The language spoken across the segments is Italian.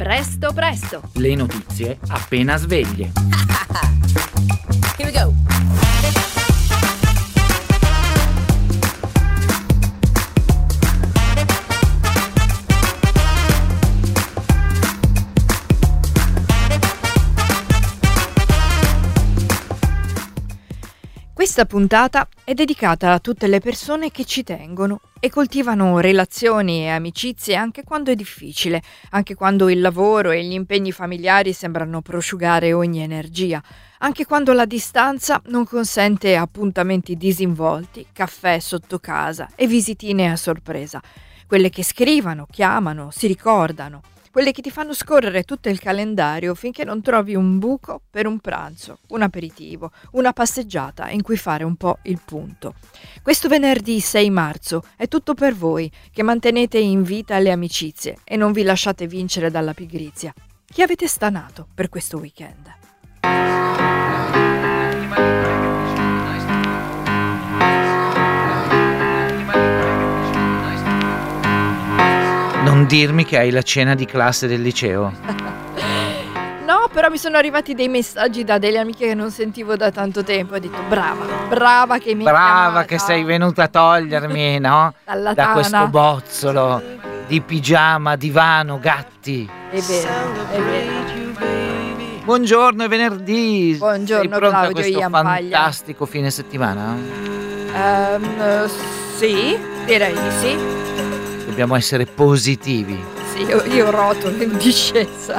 Presto, presto. Le notizie appena sveglie. Here we go. Questa puntata è dedicata a tutte le persone che ci tengono e coltivano relazioni e amicizie anche quando è difficile, anche quando il lavoro e gli impegni familiari sembrano prosciugare ogni energia, anche quando la distanza non consente appuntamenti disinvolti, caffè sotto casa e visitine a sorpresa. Quelle che scrivono, chiamano, si ricordano. Quelle che ti fanno scorrere tutto il calendario finché non trovi un buco per un pranzo, un aperitivo, una passeggiata in cui fare un po' il punto. Questo venerdì 6 marzo è tutto per voi che mantenete in vita le amicizie e non vi lasciate vincere dalla pigrizia. Chi avete stanato per questo weekend? Non dirmi che hai la cena di classe del liceo. No, però mi sono arrivati dei messaggi da delle amiche che non sentivo da tanto tempo. Ho detto brava che mi hai chiamata. Che sei venuta a togliermi, no? Dalla Da tana. questo bozzolo di pigiama, divano, gatti. È vero. Buongiorno, è venerdì. Buongiorno, sei pronta a Claudio questo Iampaglia. fantastico fine settimana? Sì, direi di sì. Dobbiamo essere positivi. Sì, io rotolo in discesa.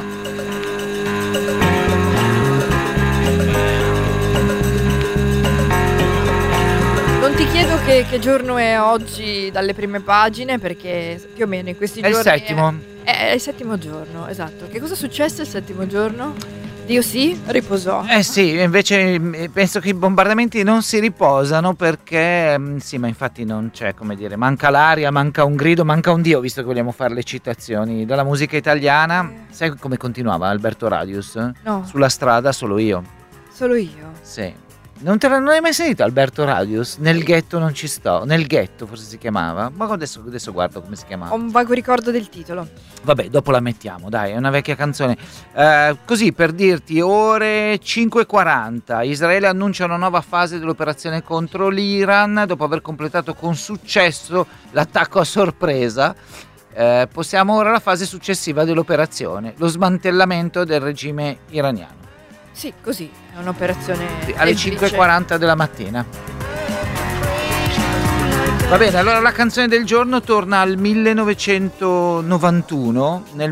Non ti chiedo che giorno è oggi dalle prime pagine, perché più o meno in questi È il giorni settimo. È il settimo giorno, esatto. Che cosa è successo il settimo giorno? Dio sì, riposò. Sì, invece penso che i bombardamenti non si riposano perché, sì, ma infatti non c'è, come dire, manca l'aria, manca un grido, manca un Dio, visto che vogliamo fare le citazioni dalla musica italiana. Sai come continuava Alberto Radius? No. Sulla strada solo io. Solo io? Sì. Non hai mai sentito Alberto Radius? Nel ghetto non ci sto. Nel ghetto forse si chiamava. Ma adesso guardo come si chiamava. Ho un vago ricordo del titolo. Vabbè, dopo la mettiamo, dai, è una vecchia canzone. Così per dirti, ore 5:40, Israele annuncia una nuova fase dell'operazione contro l'Iran dopo aver completato con successo l'attacco a sorpresa. Possiamo ora alla fase successiva dell'operazione, lo smantellamento del regime iraniano. Sì, così, è un'operazione Alle semplice. 5:40 della mattina. Va bene, allora la canzone del giorno torna al 1991. Nel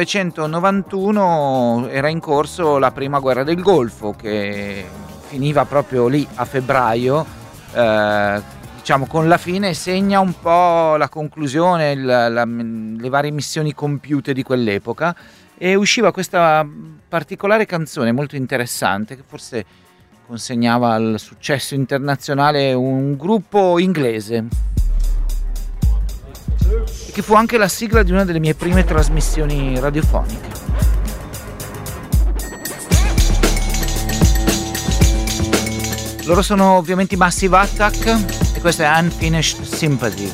1991 era in corso la prima guerra del Golfo, che finiva proprio lì a febbraio, diciamo con la fine, segna un po' la conclusione, le varie missioni compiute di quell'epoca, e usciva questa particolare canzone molto interessante che forse consegnava al successo internazionale un gruppo inglese, e che fu anche la sigla di una delle mie prime trasmissioni radiofoniche. Loro sono ovviamente i Massive Attack e questa è Unfinished Sympathy.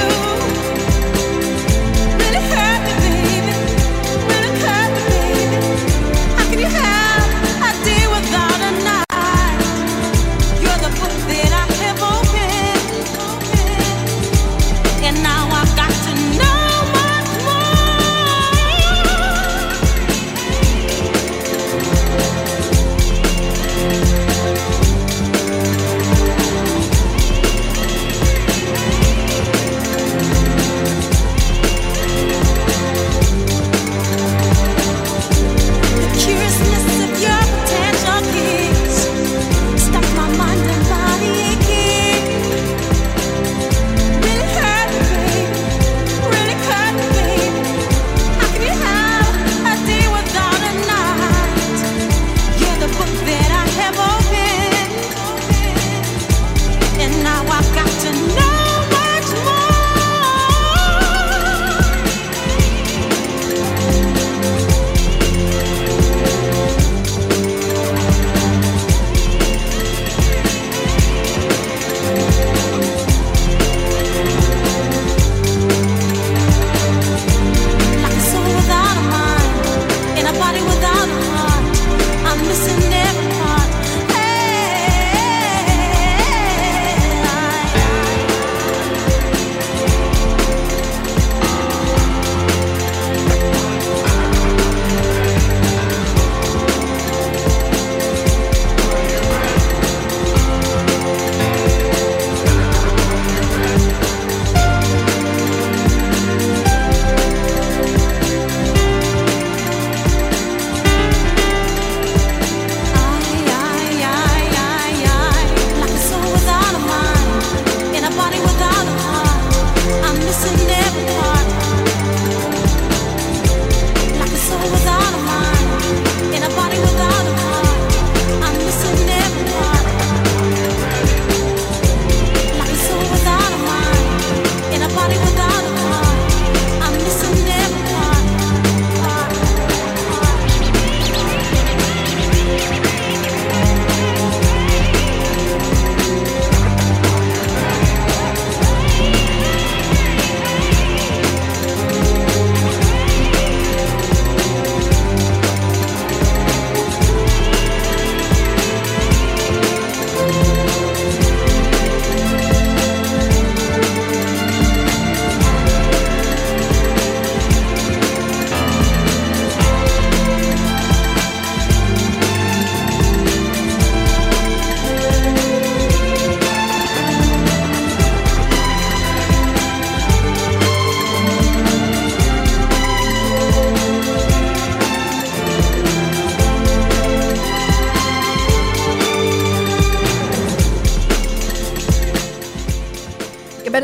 Really hurt me, baby.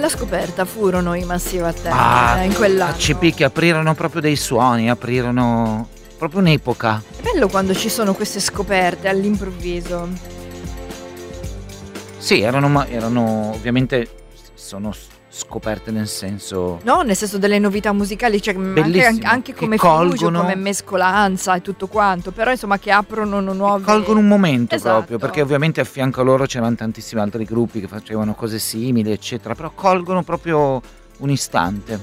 bella scoperta furono i Massive Attack in quell'anno. CP che aprirono proprio dei suoni, aprirono proprio un'epoca. È bello quando ci sono queste scoperte all'improvviso. Sì, erano ovviamente sono scoperte nel senso... No, nel senso delle novità musicali, cioè anche come colgono, come mescolanza e tutto quanto, però insomma che aprono nuovi... Colgono un momento, esatto, proprio, perché ovviamente a fianco a loro c'erano tantissimi altri gruppi che facevano cose simili, eccetera, però colgono proprio un istante.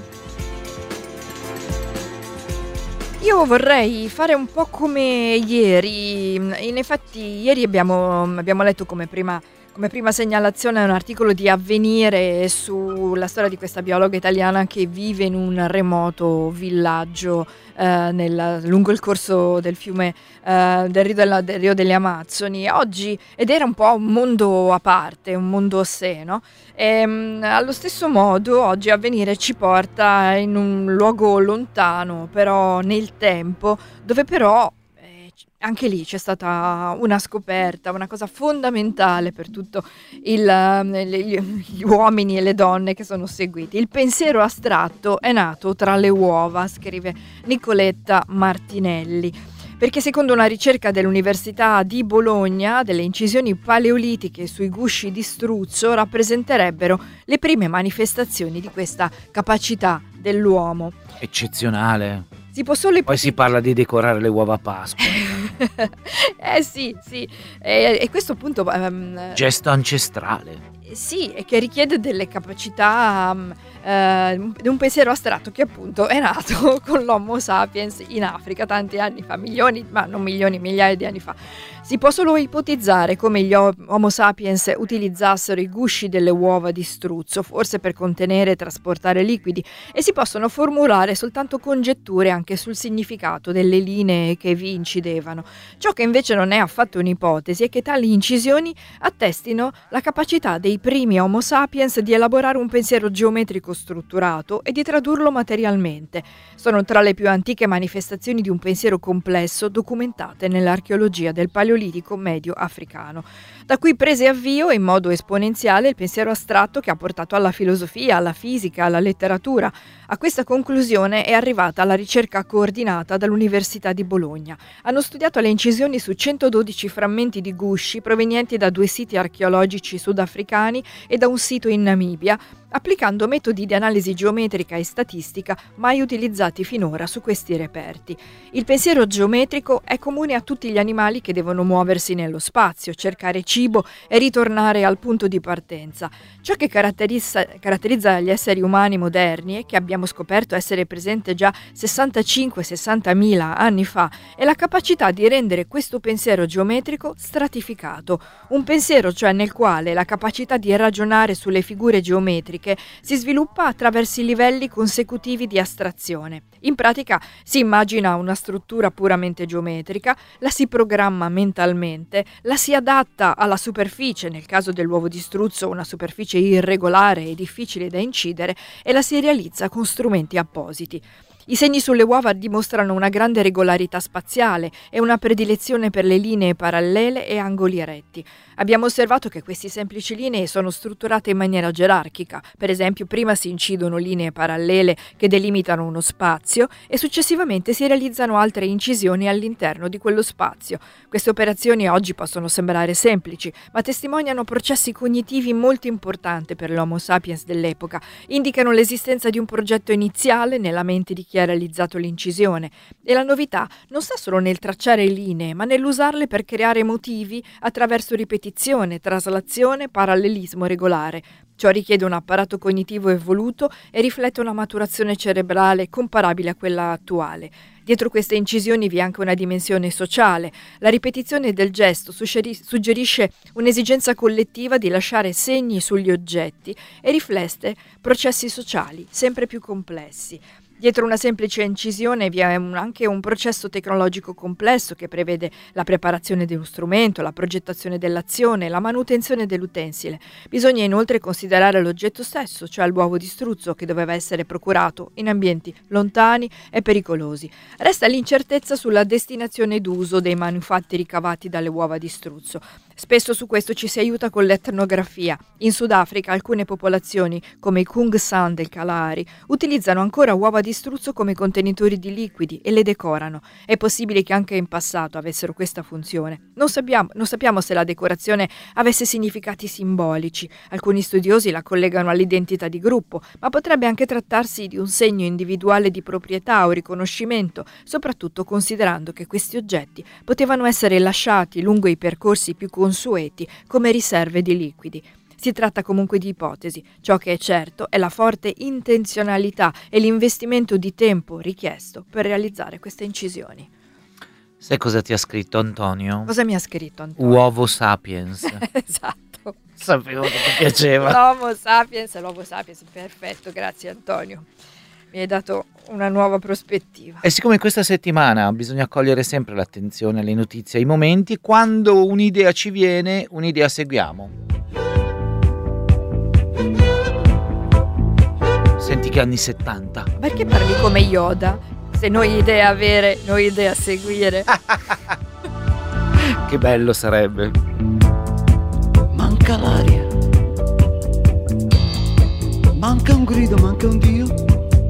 Io vorrei fare un po' come ieri. In effetti ieri abbiamo letto come prima segnalazione un articolo di Avvenire sulla storia di questa biologa italiana che vive in un remoto villaggio lungo il corso del fiume del Rio delle Amazzoni. Oggi, ed era un po' un mondo a parte, un mondo a sé, no? Allo stesso modo oggi Avvenire ci porta in un luogo lontano, però nel tempo, dove però anche lì c'è stata una scoperta, una cosa fondamentale per tutto gli uomini e le donne che sono seguiti. Il pensiero astratto è nato tra le uova, scrive Nicoletta Martinelli, perché secondo una ricerca dell'Università di Bologna, delle incisioni paleolitiche sui gusci di struzzo rappresenterebbero le prime manifestazioni di questa capacità dell'uomo. Eccezionale. Poi si parla di decorare le uova a Pasqua. sì. E questo appunto... gesto ancestrale. Sì, e che richiede delle capacità di un pensiero astratto che appunto è nato con l'Homo sapiens in Africa tanti anni fa, migliaia di anni fa. Si può solo ipotizzare come gli Homo sapiens utilizzassero i gusci delle uova di struzzo, forse per contenere e trasportare liquidi, e si possono formulare soltanto congetture anche sul significato delle linee che vi incidevano. Ciò che invece non è affatto un'ipotesi è che tali incisioni attestino la capacità dei primi Homo sapiens di elaborare un pensiero geometrico strutturato e di tradurlo materialmente. Sono tra le più antiche manifestazioni di un pensiero complesso documentate nell'archeologia del Paleolitico medio africano. Da qui prese avvio in modo esponenziale il pensiero astratto che ha portato alla filosofia, alla fisica, alla letteratura. A questa conclusione è arrivata la ricerca coordinata dall'Università di Bologna. Hanno studiato le incisioni su 112 frammenti di gusci provenienti da 2 siti archeologici sudafricani e da un sito in Namibia, applicando metodi di analisi geometrica e statistica mai utilizzati finora su questi reperti. Il pensiero geometrico è comune a tutti gli animali che devono muoversi nello spazio, cercare cibo e ritornare al punto di partenza. Ciò che caratterizza gli esseri umani moderni e che abbiamo scoperto essere presente già 65-60 mila anni fa è la capacità di rendere questo pensiero geometrico stratificato, un pensiero cioè nel quale la capacità di ragionare sulle figure geometriche si sviluppa attraverso i livelli consecutivi di astrazione. In pratica si immagina una struttura puramente geometrica, la si programma mentalmente, la si adatta alla superficie, nel caso dell'uovo di struzzo una superficie irregolare e difficile da incidere, e la si realizza con strumenti appositi. I segni sulle uova dimostrano una grande regolarità spaziale e una predilezione per le linee parallele e angoli retti. Abbiamo osservato che queste semplici linee sono strutturate in maniera gerarchica. Per esempio, prima si incidono linee parallele che delimitano uno spazio e successivamente si realizzano altre incisioni all'interno di quello spazio. Queste operazioni oggi possono sembrare semplici, ma testimoniano processi cognitivi molto importanti per l'Homo sapiens dell'epoca. Indicano l'esistenza di un progetto iniziale nella mente di chi ha realizzato l'incisione. E la novità non sta solo nel tracciare linee, ma nell'usarle per creare motivi attraverso ripetizione, traslazione, parallelismo regolare. Ciò richiede un apparato cognitivo evoluto e riflette una maturazione cerebrale comparabile a quella attuale. Dietro queste incisioni vi è anche una dimensione sociale. La ripetizione del gesto suggerisce un'esigenza collettiva di lasciare segni sugli oggetti e riflette processi sociali sempre più complessi. Dietro una semplice incisione vi è anche un processo tecnologico complesso che prevede la preparazione di uno strumento, la progettazione dell'azione, la manutenzione dell'utensile. Bisogna inoltre considerare l'oggetto stesso, cioè l'uovo di struzzo che doveva essere procurato in ambienti lontani e pericolosi. Resta l'incertezza sulla destinazione d'uso dei manufatti ricavati dalle uova di struzzo. Spesso su questo ci si aiuta con l'etnografia. In Sudafrica alcune popolazioni, come i Kung San del Kalahari, utilizzano ancora uova di struzzo come contenitori di liquidi e le decorano. È possibile che anche in passato avessero questa funzione. Non sappiamo se la decorazione avesse significati simbolici. Alcuni studiosi la collegano all'identità di gruppo, ma potrebbe anche trattarsi di un segno individuale di proprietà o riconoscimento, soprattutto considerando che questi oggetti potevano essere lasciati lungo i percorsi più consueti come riserve di liquidi. Si tratta comunque di ipotesi. Ciò che è certo è la forte intenzionalità e l'investimento di tempo richiesto per realizzare queste incisioni. Sai cosa ti ha scritto Antonio? Cosa mi ha scritto Antonio? Uovo sapiens. Esatto. Sapevo che ti piaceva. L'Homo sapiens, perfetto, grazie Antonio. Mi hai dato una nuova prospettiva. E siccome questa settimana bisogna cogliere sempre l'attenzione alle notizie, ai momenti, quando un'idea ci viene, un'idea seguiamo. Senti che anni 70. Perché parli come Yoda? Se noi idea avere, noi idea seguire. Che bello sarebbe. Manca l'aria, manca un grido, manca un Dio.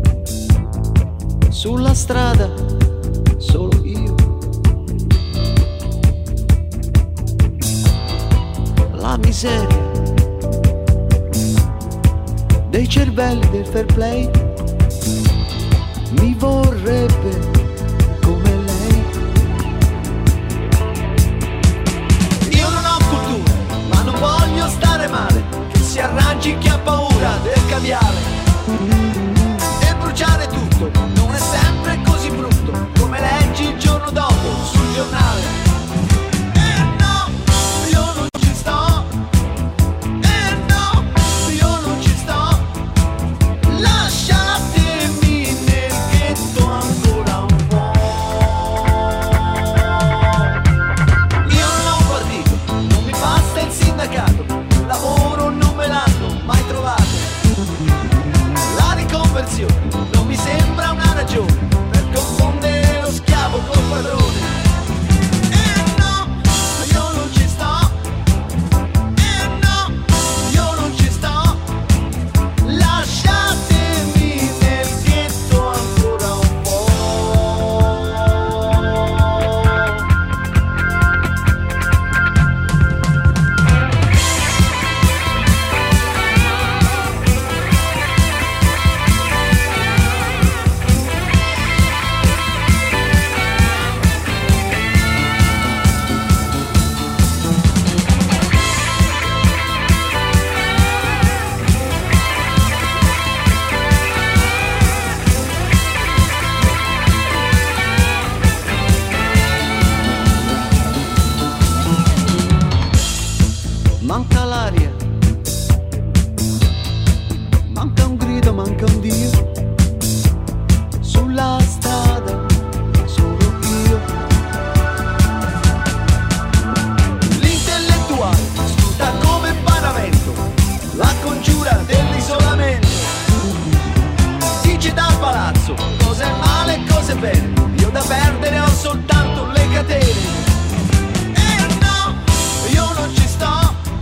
Sulla strada solo io. La miseria dei cervelli del fair play mi vorrebbe come lei. Io non ho cultura, ma non voglio stare male. Che si arrangi chi ha paura del cambiare. E bruciare tutto non è sempre così brutto, come leggi il giorno dopo sul giornale. E no, io non ci sto. E no, io non ci sto. Lasciatemi nel ghetto ancora un po'. Io non ho un partito, non mi basta il sindacato. Lavoro non me l'hanno mai trovato. La riconversione non mi sembra una ragione per confondere lo schiavo col padrone. E no, io non ci sto. E no, io non ci sto. Lasciatemi nel ghetto ancora un po'. Manca l'aria, manca un grido, manca un Dio. Sulla strada solo io. L'intellettuale sputa come paravento la congiura dell'isolamento. Dice dal palazzo cosa è male e cosa è bene. Io da perdere ho soltanto le catene. E no, io non ci sto.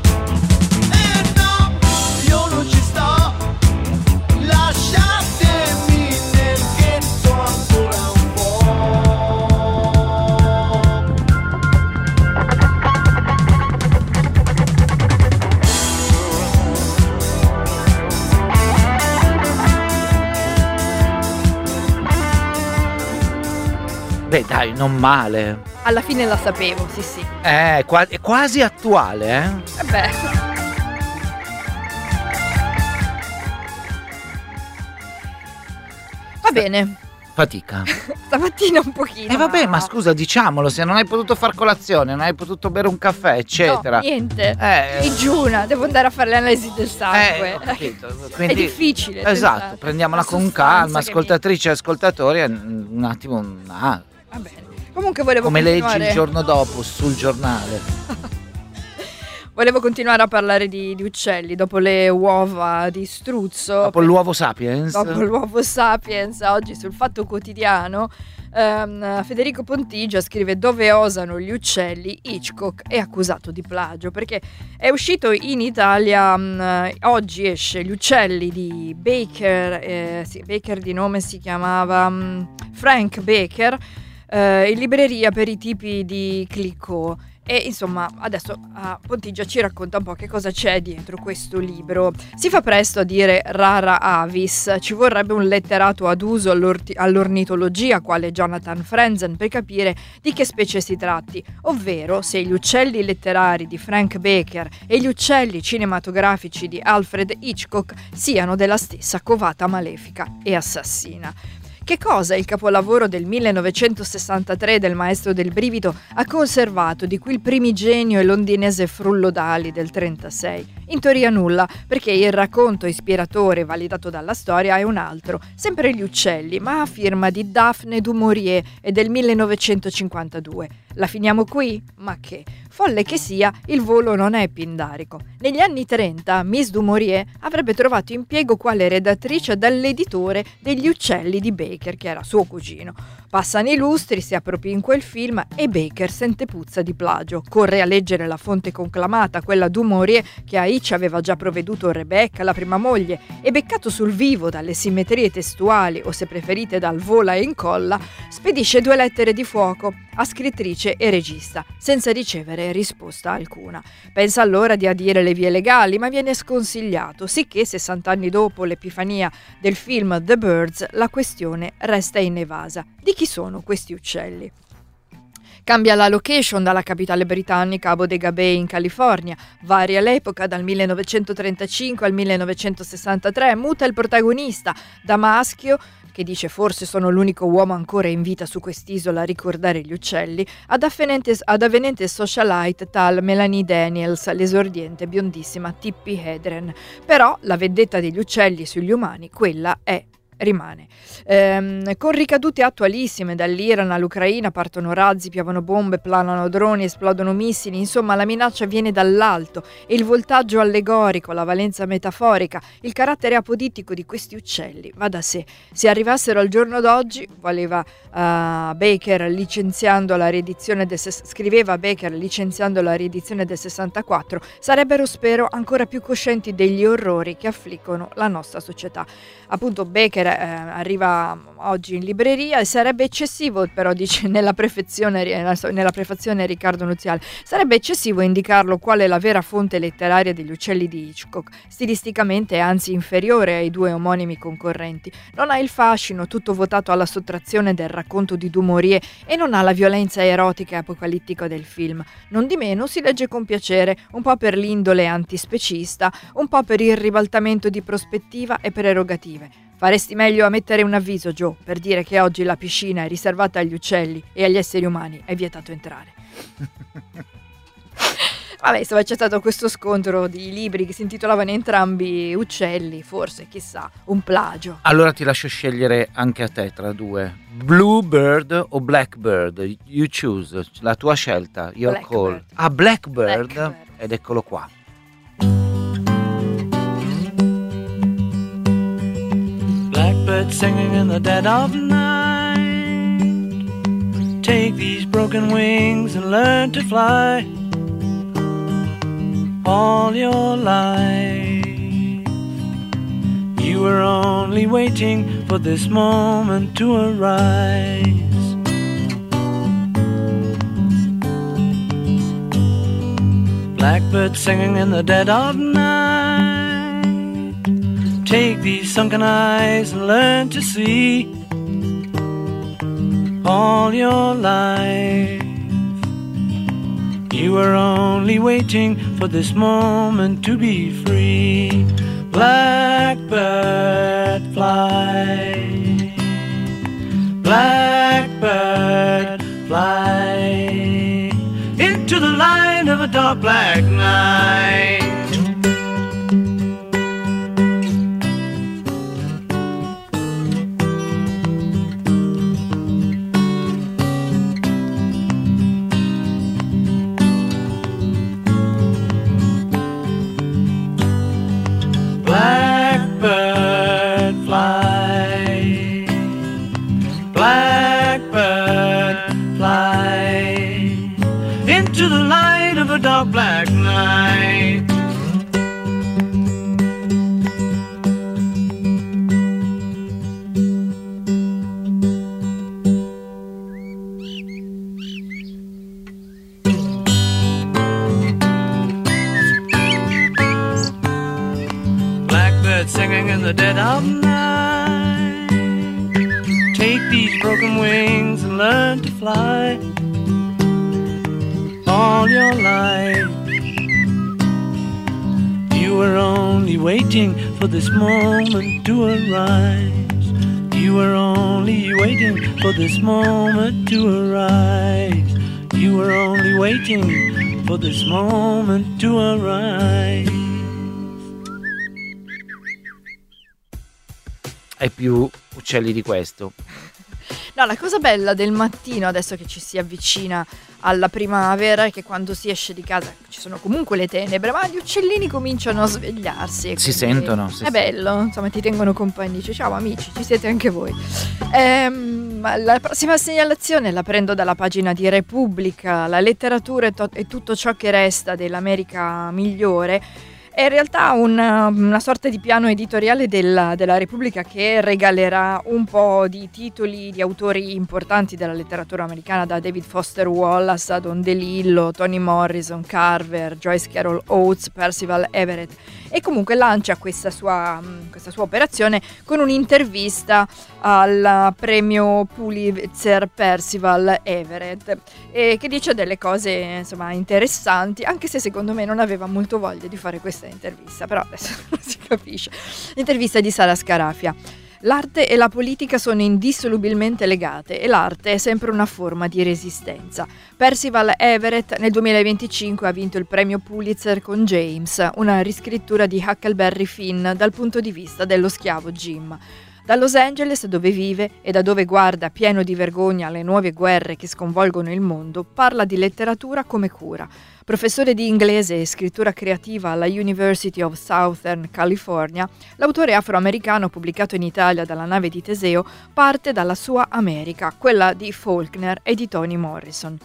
Io non ci sto. Lasciatemi nel ghetto ancora un po'. Beh dai, non male. Alla fine la sapevo, sì. È quasi attuale, Beh. Va bene, Fatica. stamattina un pochino. E vabbè, ma scusa, diciamolo, se non hai potuto far colazione, non hai potuto bere un caffè, eccetera. No, niente. Eh. Digiuna, devo andare a fare le analisi del sangue. Ho capito. È Quindi, difficile. esatto, tentare. prendiamola La con sostanza calma, che ascoltatrici e ascoltatori, un attimo. Va bene. Comunque volevo Come continuare. leggi il giorno dopo sul giornale. Volevo continuare a parlare di uccelli dopo le uova di struzzo. Dopo l'uovo Sapiens. Dopo l'uovo Sapiens, oggi sul Fatto Quotidiano, Federico Pontigia scrive: dove osano gli uccelli, Hitchcock è accusato di plagio, perché è uscito in Italia, oggi esce Gli uccelli di Baker, Baker di nome si chiamava Frank Baker, in libreria per i tipi di Clicquot. E insomma adesso Pontigia ci racconta un po' che cosa c'è dietro questo libro. Si fa presto a dire rara avis, ci vorrebbe un letterato ad uso all'ornitologia quale Jonathan Franzen per capire di che specie si tratti, ovvero se gli uccelli letterari di Frank Baker e gli uccelli cinematografici di Alfred Hitchcock siano della stessa covata malefica e assassina. Che cosa il capolavoro del 1963 del Maestro del Brivido ha conservato di cui il primigenio e londinese Frullo Dali del 1936? In teoria nulla, perché il racconto ispiratore validato dalla storia è un altro, sempre Gli uccelli, ma a firma di Daphne du Maurier e del 1952. La finiamo qui? Ma che? Folle che sia, il volo non è pindarico. Negli anni 30 Miss du Maurier avrebbe trovato impiego quale redattrice dall'editore degli uccelli di Baker, che era suo cugino. Passano i lustri, si apropria in quel film e Baker sente puzza di plagio. Corre a leggere la fonte conclamata, quella du Maurier che a Hitch aveva già provveduto Rebecca, la prima moglie, e beccato sul vivo dalle simmetrie testuali o se preferite dal vola e incolla, spedisce 2 lettere di fuoco a scrittrice e regista, senza ricevere risposta alcuna. Pensa allora di adire le vie legali, ma viene sconsigliato, sicché 60 anni dopo l'epifania del film The Birds, la questione resta inevasa. Di chi sono questi uccelli? Cambia la location dalla capitale britannica a Bodega Bay in California, varia l'epoca dal 1935 al 1963, muta il protagonista da maschio, che dice forse sono l'unico uomo ancora in vita su quest'isola a ricordare gli uccelli, ad avvenente socialite tal Melanie Daniels, l'esordiente biondissima Tippi Hedren. Però la vendetta degli uccelli sugli umani, quella rimane. Con ricadute attualissime, dall'Iran all'Ucraina partono razzi, piovono bombe, planano droni, esplodono missili, insomma la minaccia viene dall'alto e il voltaggio allegorico, la valenza metaforica, il carattere apodittico di questi uccelli va da sé. Se arrivassero al giorno d'oggi, scriveva Baker licenziando la riedizione del 64, sarebbero, spero, ancora più coscienti degli orrori che affliggono la nostra società. Appunto Baker arriva oggi in libreria e sarebbe eccessivo, però dice nella prefazione Riccardo Nuziale, sarebbe eccessivo indicarlo qual è la vera fonte letteraria degli uccelli di Hitchcock. Stilisticamente è anzi inferiore ai 2 omonimi concorrenti, non ha il fascino tutto votato alla sottrazione del racconto di du Maurier e non ha la violenza erotica e apocalittica del film. Nondimeno si legge con piacere, un po' per l'indole antispecista, un po' per il ribaltamento di prospettiva e prerogative. Faresti meglio a mettere un avviso, Joe, per dire che oggi la piscina è riservata agli uccelli e agli esseri umani è vietato entrare. Vabbè, insomma, c'è stato questo scontro di libri che si intitolavano entrambi Uccelli, forse, chissà, un plagio. Allora ti lascio scegliere anche a te tra 2. Bluebird o Blackbird? You choose, la tua scelta, your call. Blackbird. Ed eccolo qua. Blackbird singing in the dead of night. Take these broken wings and learn to fly. All your life you were only waiting for this moment to arise. Blackbird singing in the dead of night. Take these sunken eyes and learn to see. All your life you were only waiting for this moment to be free. Blackbird fly, blackbird fly, into the light of a dark black night. to the light of a dark black night. Blackbird singing in the dead of night. Take these broken wings and learn to fly. All your life you were only waiting for this moment to arise. You were only waiting for this moment to arise. You were only waiting for this moment to arise. Hai più uccelli di questo? No, la cosa bella del mattino, adesso che ci si avvicina alla primavera, è che quando si esce di casa ci sono comunque le tenebre, ma gli uccellini cominciano a svegliarsi. Si sentono. È bello, insomma, ti tengono compagnia. Dice, ciao amici, ci siete anche voi. La prossima segnalazione la prendo dalla pagina di Repubblica. La letteratura è tutto ciò che resta dell'America migliore. È in realtà una sorta di piano editoriale della Repubblica, che regalerà un po' di titoli di autori importanti della letteratura americana, da David Foster Wallace a Don DeLillo, Toni Morrison, Carver, Joyce Carol Oates, Percival Everett, e comunque lancia questa sua operazione con un'intervista al premio Pulitzer Percival Everett, che dice delle cose insomma interessanti, anche se secondo me non aveva molto voglia di fare questa intervista, però adesso non si capisce. L'intervista di Sara Scarafia. L'arte e la politica sono indissolubilmente legate e l'arte è sempre una forma di resistenza. Percival Everett nel 2025 ha vinto il premio Pulitzer con James, una riscrittura di Huckleberry Finn dal punto di vista dello schiavo Jim. Da Los Angeles, dove vive e da dove guarda pieno di vergogna le nuove guerre che sconvolgono il mondo, parla di letteratura come cura. Professore di inglese e scrittura creativa alla University of Southern California, l'autore afroamericano pubblicato in Italia dalla Nave di Teseo parte dalla sua America, quella di Faulkner e di Toni Morrison.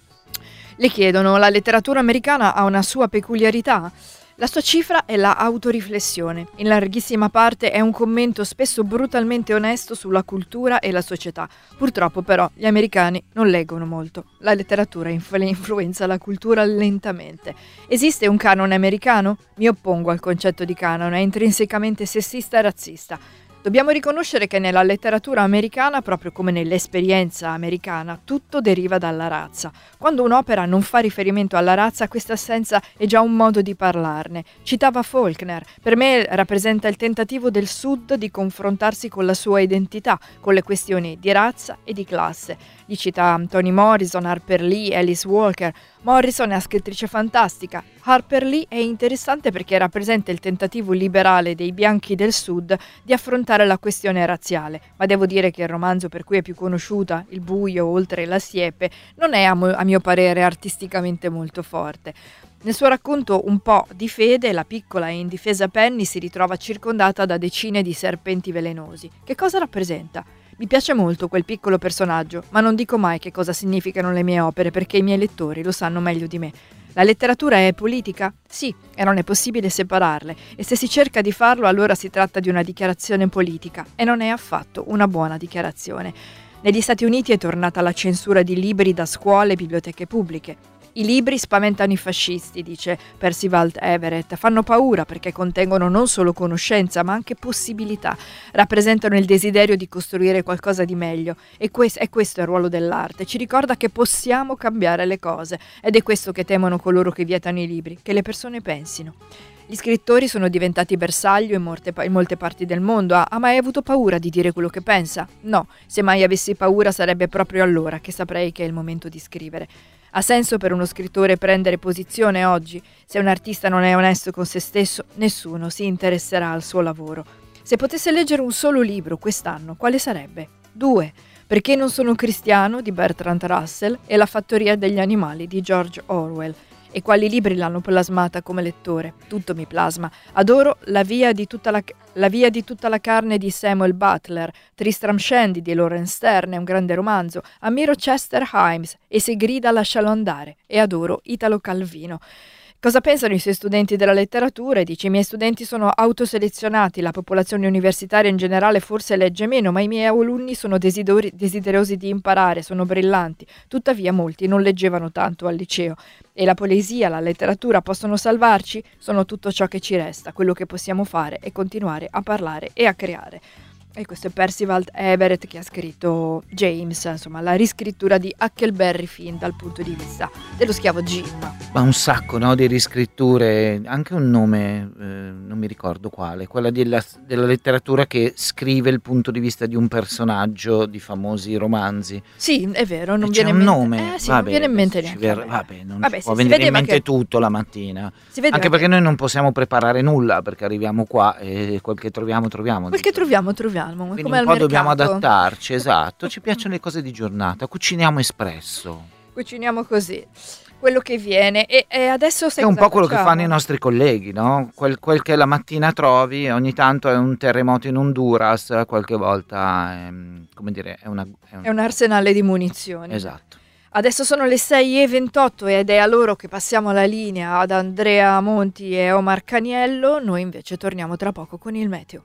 Le chiedono: la letteratura americana ha una sua peculiarità? La sua cifra è la autoriflessione. In larghissima parte è un commento spesso brutalmente onesto sulla cultura e la società. Purtroppo però gli americani non leggono molto. La letteratura influenza la cultura lentamente. Esiste un canone americano? Mi oppongo al concetto di canone, è intrinsecamente sessista e razzista. Dobbiamo riconoscere che nella letteratura americana, proprio come nell'esperienza americana, tutto deriva dalla razza. Quando un'opera non fa riferimento alla razza, questa assenza è già un modo di parlarne. Citava Faulkner. Per me rappresenta il tentativo del Sud di confrontarsi con la sua identità, con le questioni di razza e di classe. Gli cita Toni Morrison, Harper Lee, Alice Walker. Morrison è una scrittrice fantastica. Harper Lee è interessante perché rappresenta il tentativo liberale dei bianchi del Sud di affrontare la questione razziale, ma devo dire che il romanzo per cui è più conosciuta, Il buio oltre la siepe, non è a mio parere artisticamente molto forte. Nel suo racconto Un po' di fede, la piccola e indifesa Penny si ritrova circondata da decine di serpenti velenosi. Che cosa rappresenta? Mi piace molto quel piccolo personaggio, ma non dico mai che cosa significano le mie opere perché i miei lettori lo sanno meglio di me. La letteratura è politica? Sì, e non è possibile separarle, e se si cerca di farlo allora si tratta di una dichiarazione politica, e non è affatto una buona dichiarazione. Negli Stati Uniti è tornata la censura di libri da scuole e biblioteche pubbliche. I libri spaventano i fascisti, dice Percival Everett, fanno paura perché contengono non solo conoscenza ma anche possibilità, rappresentano il desiderio di costruire qualcosa di meglio e questo è il ruolo dell'arte, ci ricorda che possiamo cambiare le cose ed è questo che temono coloro che vietano i libri, che le persone pensino. Gli scrittori sono diventati bersaglio in molte parti del mondo. Ha mai avuto paura di dire quello che pensa? No, se mai avessi paura sarebbe proprio allora che saprei che è il momento di scrivere. Ha senso per uno scrittore prendere posizione oggi? Se un artista non è onesto con se stesso, nessuno si interesserà al suo lavoro. Se potesse leggere un solo libro quest'anno, quale sarebbe? 2. Perché non sono cristiano di Bertrand Russell e La fattoria degli animali di George Orwell. E quali libri l'hanno plasmata come lettore? Tutto mi plasma. Adoro La via di tutta la carne di Samuel Butler, Tristram Shandy di Laurence Sterne, è un grande romanzo. Ammiro Chester Himes e Se grida lascialo andare. E adoro Italo Calvino. Cosa pensano i suoi studenti della letteratura? Dice: i miei studenti sono autoselezionati, la popolazione universitaria in generale forse legge meno, ma i miei alunni sono desiderosi di imparare, sono brillanti. Tuttavia molti non leggevano tanto al liceo. E la poesia, la letteratura possono salvarci? Sono tutto ciò che ci resta. Quello che possiamo fare è continuare a parlare e a creare. E questo è Percival Everett che ha scritto James, insomma la riscrittura di Huckleberry Finn dal punto di vista dello schiavo Jim. Ma un sacco, no, di riscritture, anche un nome, non mi ricordo quale, quella della letteratura che scrive il punto di vista di un personaggio di famosi romanzi. Sì, è vero, non c'è viene un in nome. mente. Sì, non viene in mente neanche a me. Vabbè, può venire in mente tutto la mattina. Anche perché noi non possiamo preparare nulla, perché arriviamo qua e quel che troviamo. Quel che troviamo. Quindi Come un po' al dobbiamo mercato. adattarci, esatto. Ci piacciono le cose di giornata, cuciniamo espresso. Cuciniamo così, quello che viene. E adesso È un po' quello che fanno i nostri colleghi, no? Quel che la mattina trovi, ogni tanto è un terremoto in Honduras, qualche volta è un arsenale di munizioni. Esatto. Adesso sono le 6:28 ed è a loro che passiamo la linea ad Andrea Monti e Omar Caniello. Noi invece torniamo tra poco con il meteo.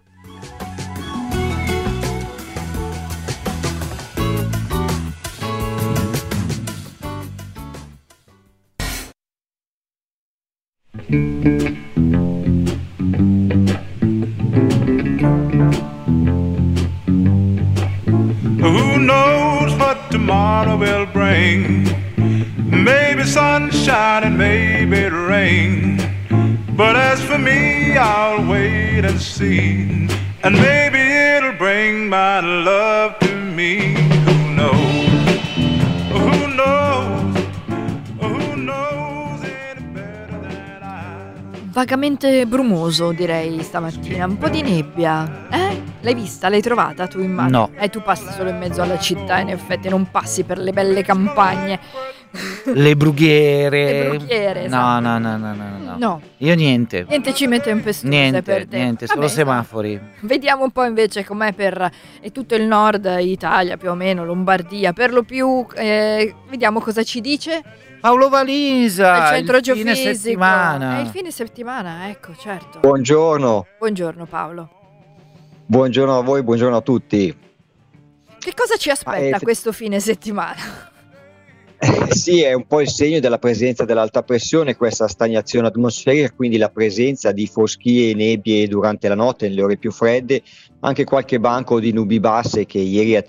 Who knows what tomorrow will bring? Maybe sunshine and maybe rain. But as for me, I'll wait and see. And maybe it'll bring my love to me. Who knows? Who knows? Who knows any better than I? Vagamente brumoso, direi, stamattina. Un po' di nebbia. L'hai vista? L'hai trovata tu in mare? No. Tu passi solo in mezzo alla città, in effetti, non passi per le belle campagne. Le brughiere. Le brughiere, esatto. No. Io niente. Niente cime tempestose per te. Niente, solo Vabbè, semafori. Vediamo un po' invece com'è per tutto il nord Italia, più o meno, Lombardia, per lo più. Vediamo cosa ci dice. Paolo Valisa, il centro il fine geofisico. settimana. È il fine settimana, ecco, certo. Buongiorno. Buongiorno Paolo. Buongiorno a voi, buongiorno a tutti. Che cosa ci aspetta questo fine settimana? Sì, è un po' il segno della presenza dell'alta pressione, questa stagnazione atmosferica, quindi la presenza di foschie e nebbie durante la notte, nelle ore più fredde, anche qualche banco di nubi basse che ieri ha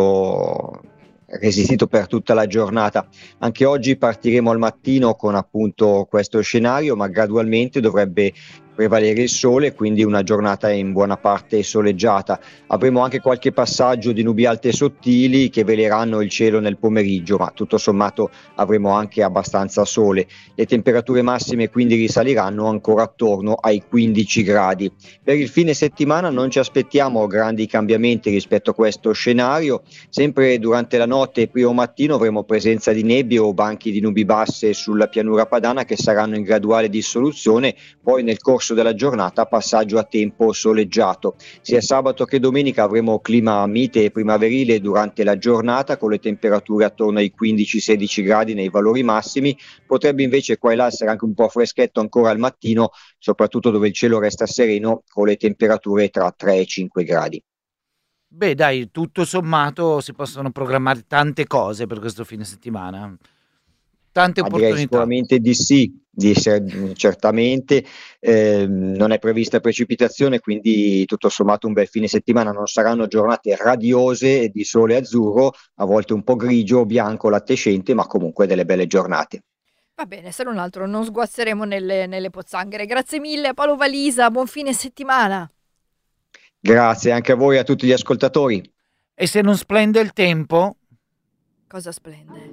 resistito per tutta la giornata. Anche oggi partiremo al mattino con appunto questo scenario, ma gradualmente dovrebbe prevalere il sole, quindi una giornata in buona parte soleggiata. Avremo anche qualche passaggio di nubi alte e sottili che veleranno il cielo nel pomeriggio, ma tutto sommato avremo anche abbastanza sole. Le temperature massime quindi risaliranno ancora attorno ai 15 gradi. Per il fine settimana non ci aspettiamo grandi cambiamenti rispetto a questo scenario. Sempre durante la notte e primo mattino avremo presenza di nebbie o banchi di nubi basse sulla pianura padana che saranno in graduale dissoluzione, poi nel corso della giornata passaggio a tempo soleggiato. Sia sabato che domenica avremo clima mite e primaverile durante la giornata, con le temperature attorno ai 15-16 gradi nei valori massimi. Potrebbe invece qua e là essere anche un po' freschetto ancora al mattino, soprattutto dove il cielo resta sereno, con le temperature tra 3 e 5 gradi. Beh dai, tutto sommato si possono programmare tante cose per questo fine settimana. Tante opportunità. Direi sicuramente di sì, certamente. Non è prevista precipitazione, quindi tutto sommato un bel fine settimana. Non saranno giornate radiose di sole azzurro, a volte un po' grigio, bianco, lattescente, ma comunque delle belle giornate. Va bene, se non altro non sguazzeremo nelle pozzanghere. Grazie mille Paolo Valisa, buon fine settimana. Grazie anche a voi e a tutti gli ascoltatori. E se non splende il tempo? Cosa splende?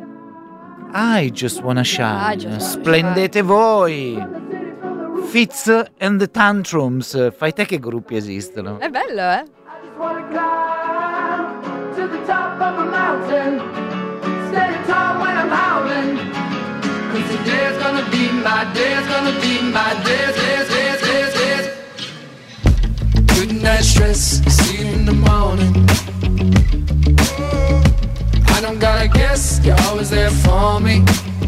I just wanna shine. Splendete voi. Fitz and the Tantrums. Fai te che gruppi esistono. È bello, eh? Stand tall when I'm howling, 'cause today's gonna my day, it's gonna be my day, days. Good night stress, see you in the morning. I don't gotta guess, you're always there for me.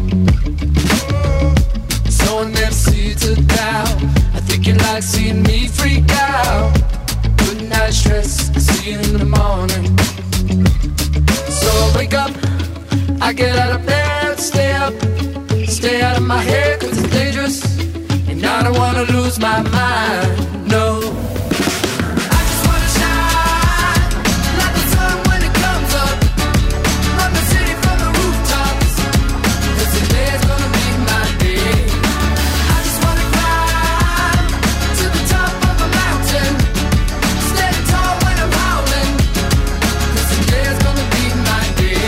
Sowing them seeds of doubt, I think you like seeing me freak out. Good night stress, see you in the morning. So I wake up, I get out of bed, stay up, stay out of my head, cause it's dangerous, and I don't wanna lose my mind, no. I just wanna shine, like the sun when it comes up, run the city from the rooftops, cause today's gonna be my day. I just wanna climb to the top of a mountain, stand tall when I'm howling, cause today's gonna be my day.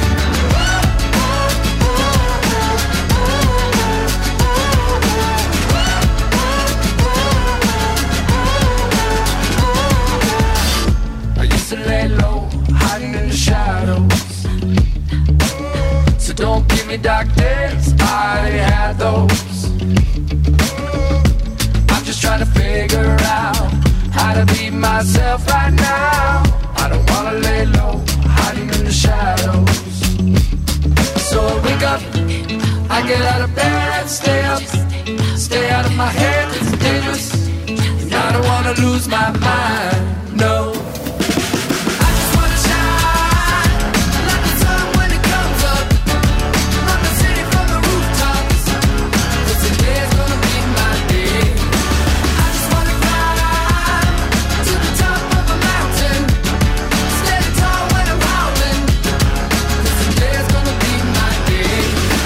I used to lay low, hiding in the shadows. So don't give me dark days, I already had those. I'm just trying to figure out how to be myself right now. I don't wanna lay low, hiding in the shadows. So I wake up, I get out of bed, stay up, stay out of my head, it's dangerous, and I don't wanna lose my mind, no. I just wanna shine, like the sun when it comes up, run the city from the rooftops, 'cause today's gonna be my day. I just wanna climb to the top of a mountain, stand tall when I'm howling, 'cause today's gonna be my day.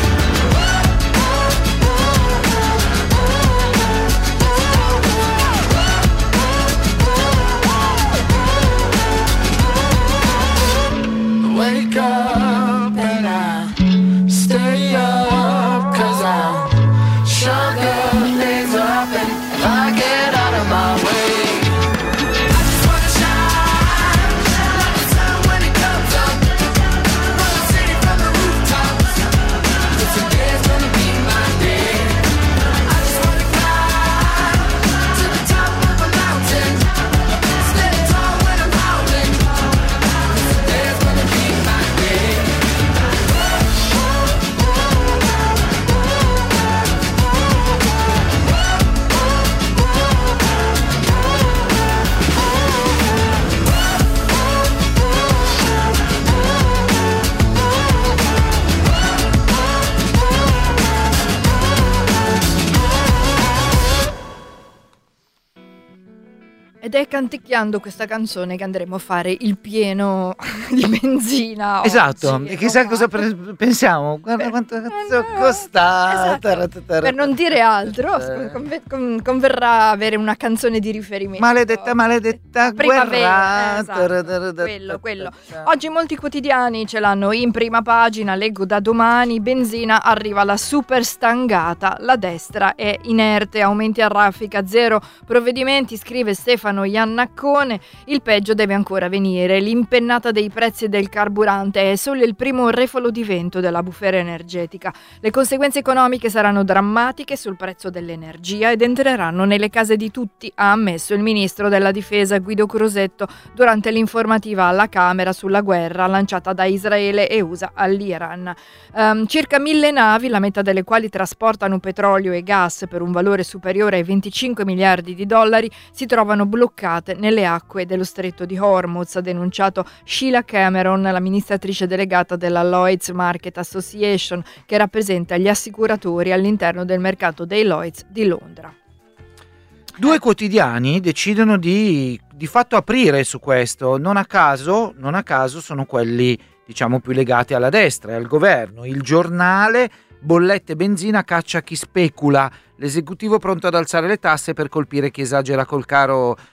Wake up and I stay up, 'cause I'm stronger, things are happening if I get out of my way. I just wanna shine, like the sun when it comes up, run the city from the rooftops, 'cause today's gonna be my day. I just wanna climb to the top of a mountain, stand tall when I'm howling, 'cause today's gonna be my day. Ed è canticchiando questa canzone che andremo a fare il pieno di benzina. Esatto, oggi. e chissà cosa pensiamo. Guarda quanto cazzo costa. Esatto. Per non dire altro, converrà avere una canzone di riferimento. Maledetta primavera, guerra. quello. Oggi molti quotidiani ce l'hanno in prima pagina. Leggo da domani: benzina, arriva la super stangata, la destra è inerte, aumenti a raffica, zero provvedimenti, scrive Stefano Iannaccone. Il peggio deve ancora venire, l'impennata dei prezzi del carburante è solo il primo refolo di vento della bufera energetica. Le conseguenze economiche saranno drammatiche sul prezzo dell'energia ed entreranno nelle case di tutti, ha ammesso il ministro della difesa Guido Crosetto durante l'informativa alla Camera sulla guerra lanciata da Israele e USA all'Iran. Circa 1000 navi, la metà delle quali trasportano petrolio e gas per un valore superiore ai 25 miliardi di dollari, si trovano bloccate nelle acque dello stretto di Hormuz, ha denunciato Sheila Cameron, l'amministratrice delegata della Lloyd's Market Association, che rappresenta gli assicuratori all'interno del mercato dei Lloyd's di Londra. Due quotidiani decidono di fatto aprire su questo, non a caso sono quelli, diciamo, più legati alla destra e al governo. Il Giornale: bollette benzina caccia chi specula, l'esecutivo pronto ad alzare le tasse per colpire chi esagera col caro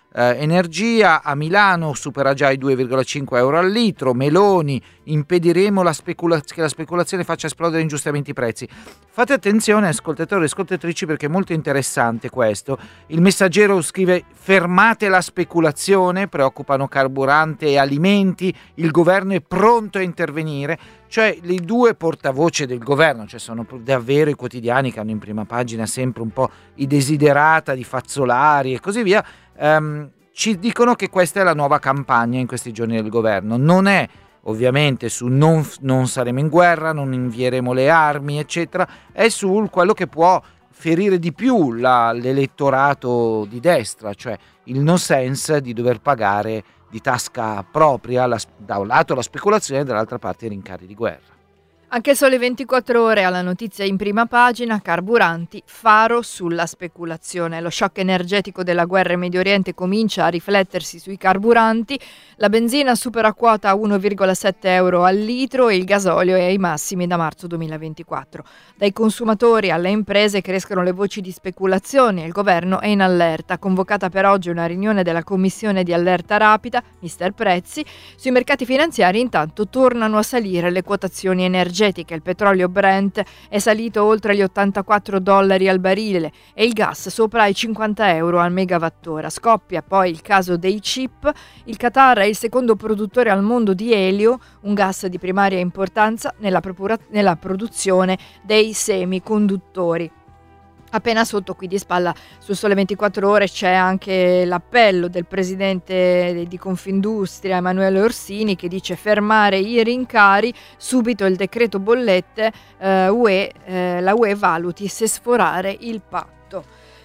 energia. A Milano supera già i 2,5 euro al litro. Meloni: impediremo che la speculazione faccia esplodere ingiustamente i prezzi. Fate attenzione, ascoltatori e ascoltatrici, perché è molto interessante questo. Il Messaggero scrive: fermate la speculazione, preoccupano carburante e alimenti, il governo è pronto a intervenire. Cioè, i due portavoce del governo, cioè sono davvero i quotidiani che hanno in prima pagina sempre un po' i desiderata di Fazzolari e così via, ci dicono che questa è la nuova campagna in questi giorni del governo. Non è ovviamente su non saremo in guerra, non invieremo le armi, eccetera, è sul quello che può ferire di più l'elettorato di destra, cioè il no sense di dover pagare di tasca propria da un lato la speculazione e dall'altra parte i rincari di guerra. Anche Sole 24 Ore alla notizia in prima pagina: carburanti, faro sulla speculazione. Lo shock energetico della guerra in Medio Oriente comincia a riflettersi sui carburanti. La benzina supera quota 1,7 euro al litro e il gasolio è ai massimi da marzo 2024. Dai consumatori alle imprese crescono le voci di speculazione e il governo è in allerta. Convocata per oggi una riunione della commissione di allerta rapida, Mister Prezzi. Sui mercati finanziari intanto tornano a salire le quotazioni energetiche. Il petrolio Brent è salito oltre gli $84 al barile e il gas sopra i 50 euro al megawattora. Scoppia poi il caso dei chip. Il Qatar è il secondo produttore al mondo di elio, un gas di primaria importanza nella produzione dei semiconduttori. Appena sotto, qui di spalla sul Sole 24 Ore, c'è anche l'appello del presidente di Confindustria Emanuele Orsini, che dice: fermare i rincari, subito il decreto bollette, la UE valuti se sforare il patto.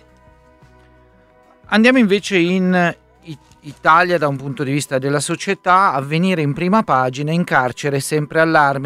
Andiamo invece in Italia da un punto di vista della società. Avvenire in prima pagina: in carcere sempre allarme,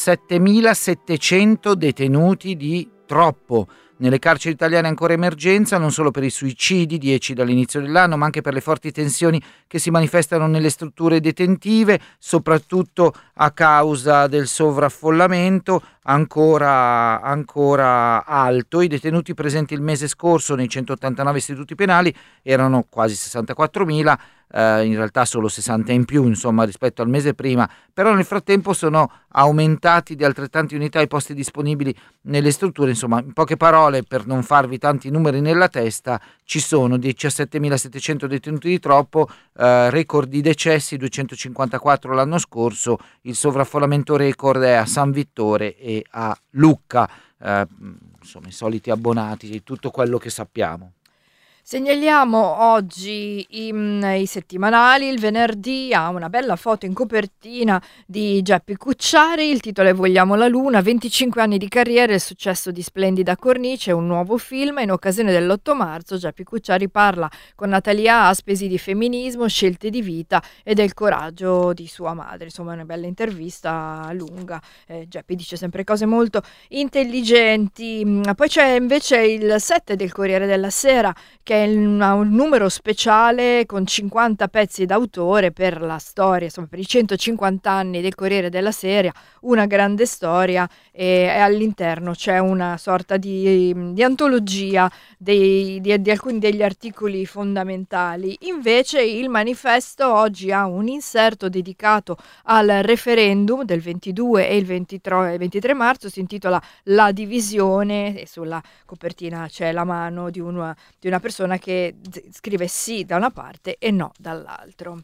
17.700 detenuti di troppo. Nelle carceri italiane ancora emergenza, non solo per i suicidi, 10 dall'inizio dell'anno, ma anche per le forti tensioni che si manifestano nelle strutture detentive, soprattutto a causa del sovraffollamento ancora alto. I detenuti presenti il mese scorso nei 189 istituti penali erano quasi 64.000, in realtà solo 60 in più, insomma, rispetto al mese prima, però nel frattempo sono aumentati di altrettante unità i posti disponibili nelle strutture. Insomma, in poche parole, per non farvi tanti numeri nella testa, ci sono 17.700 detenuti di troppo, record di decessi, 254 l'anno scorso, il sovraffollamento record è a San Vittore e a Lucca, insomma i soliti abbonati di tutto quello che sappiamo. Segnaliamo oggi i settimanali. Il Venerdì ha una bella foto in copertina di Geppi Cucciari, il titolo è Vogliamo la Luna, 25 anni di carriera e il successo di Splendida Cornice, un nuovo film. In occasione dell'8 marzo Geppi Cucciari parla con Natalia Aspesi di femminismo, scelte di vita e del coraggio di sua madre. Insomma, è una bella intervista lunga. Geppi dice sempre cose molto intelligenti. Poi c'è invece il 7 del Corriere della Sera, che è un numero speciale con 50 pezzi d'autore per la storia, insomma per i 150 anni del Corriere della Sera, una grande storia, e all'interno c'è una sorta di antologia di alcuni degli articoli fondamentali. Invece il Manifesto oggi ha un inserto dedicato al referendum del 22 e il 23 marzo, si intitola La divisione, e sulla copertina c'è la mano di una persona che scrive sì da una parte e no dall'altro.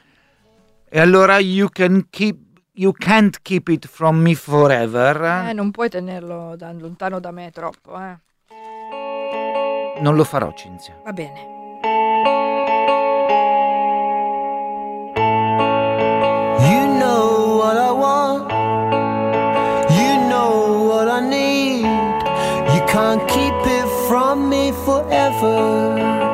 E allora you can't keep it from me forever. Non puoi tenerlo lontano da me troppo, Non lo farò, Cinzia. Va bene. You know what I want, you know what I need, you can't keep it from me forever.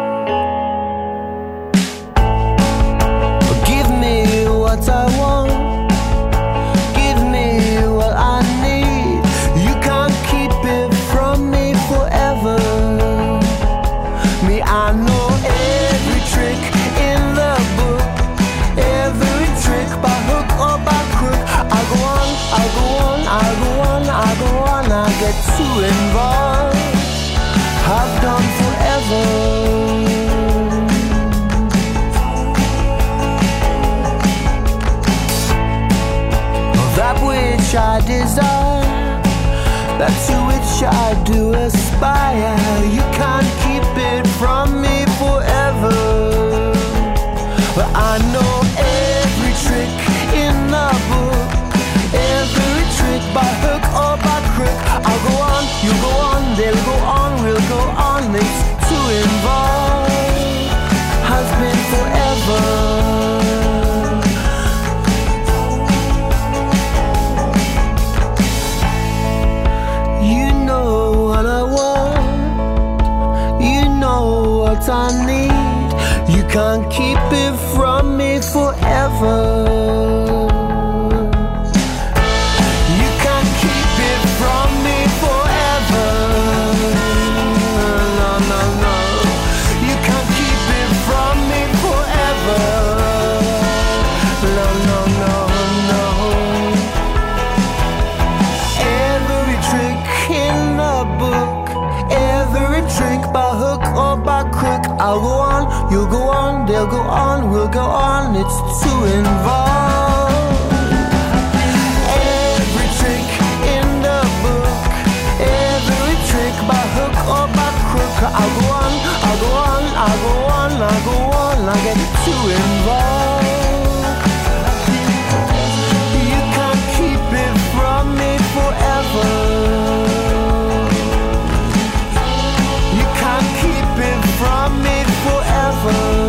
Give me what I want, give me what I need, you can't keep it from me forever. Me, I know every trick in the book, every trick by hook or by crook. I go on, I go on, I go on, I go on, I get too involved, I've done forever. which I desire, that to which I do aspire. You can't keep it from me forever. But I know every trick in the book, every trick by hook or by crook. I'll go on, you go on, they'll go on, we'll go on. These two involved has been forever. I need, you can't keep it from me forever. You can't keep it from me forever. No, no, no. You can't keep it from me forever. No, no, no, no. Every trick in the book, every trick by hook or by crook. I'll go on, you'll go on, they'll go on, we'll go on. It's too involved. Every trick in the book, every trick by hook or by crook. I'll go on, I'll go on, I'll go on, I'll go on. I get too involved. You can't keep it from me forever. From me forever.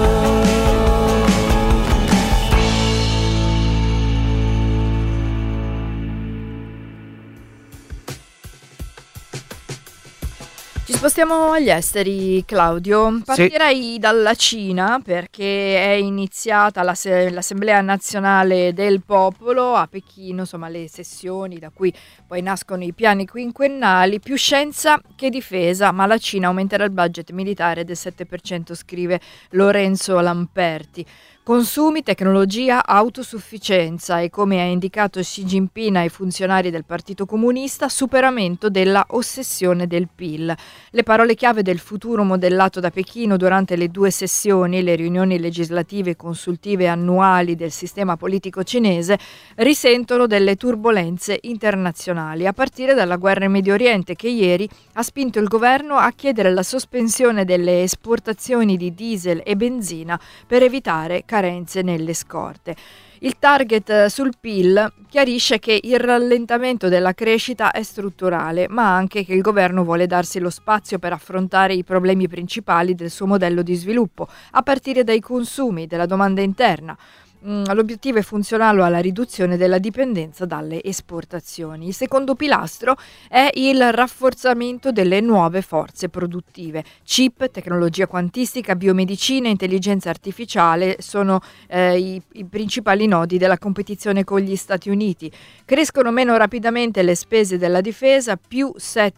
Ci spostiamo agli esteri, Claudio. Partirei dalla Cina perché è iniziata l'Assemblea Nazionale del Popolo a Pechino, insomma le sessioni da cui poi nascono i piani quinquennali, più scienza che difesa, ma la Cina aumenterà il budget militare del 7%, scrive Lorenzo Lamperti. Consumi, tecnologia, autosufficienza e, come ha indicato Xi Jinping ai funzionari del Partito Comunista, superamento della ossessione del PIL. Le parole chiave del futuro modellato da Pechino durante le 2 sessioni, le riunioni legislative e consultive annuali del sistema politico cinese, risentono delle turbolenze internazionali, a partire dalla guerra in Medio Oriente che ieri ha spinto il governo a chiedere la sospensione delle esportazioni di diesel e benzina per evitare carenze nelle scorte. Il target sul PIL chiarisce che il rallentamento della crescita è strutturale, ma anche che il governo vuole darsi lo spazio per affrontare i problemi principali del suo modello di sviluppo, a partire dai consumi, della domanda interna. L'obiettivo è funzionale alla riduzione della dipendenza dalle esportazioni. Il secondo pilastro è il rafforzamento delle nuove forze produttive. Chip, tecnologia quantistica, biomedicina e intelligenza artificiale sono i principali nodi della competizione con gli Stati Uniti. Crescono meno rapidamente le spese della difesa, più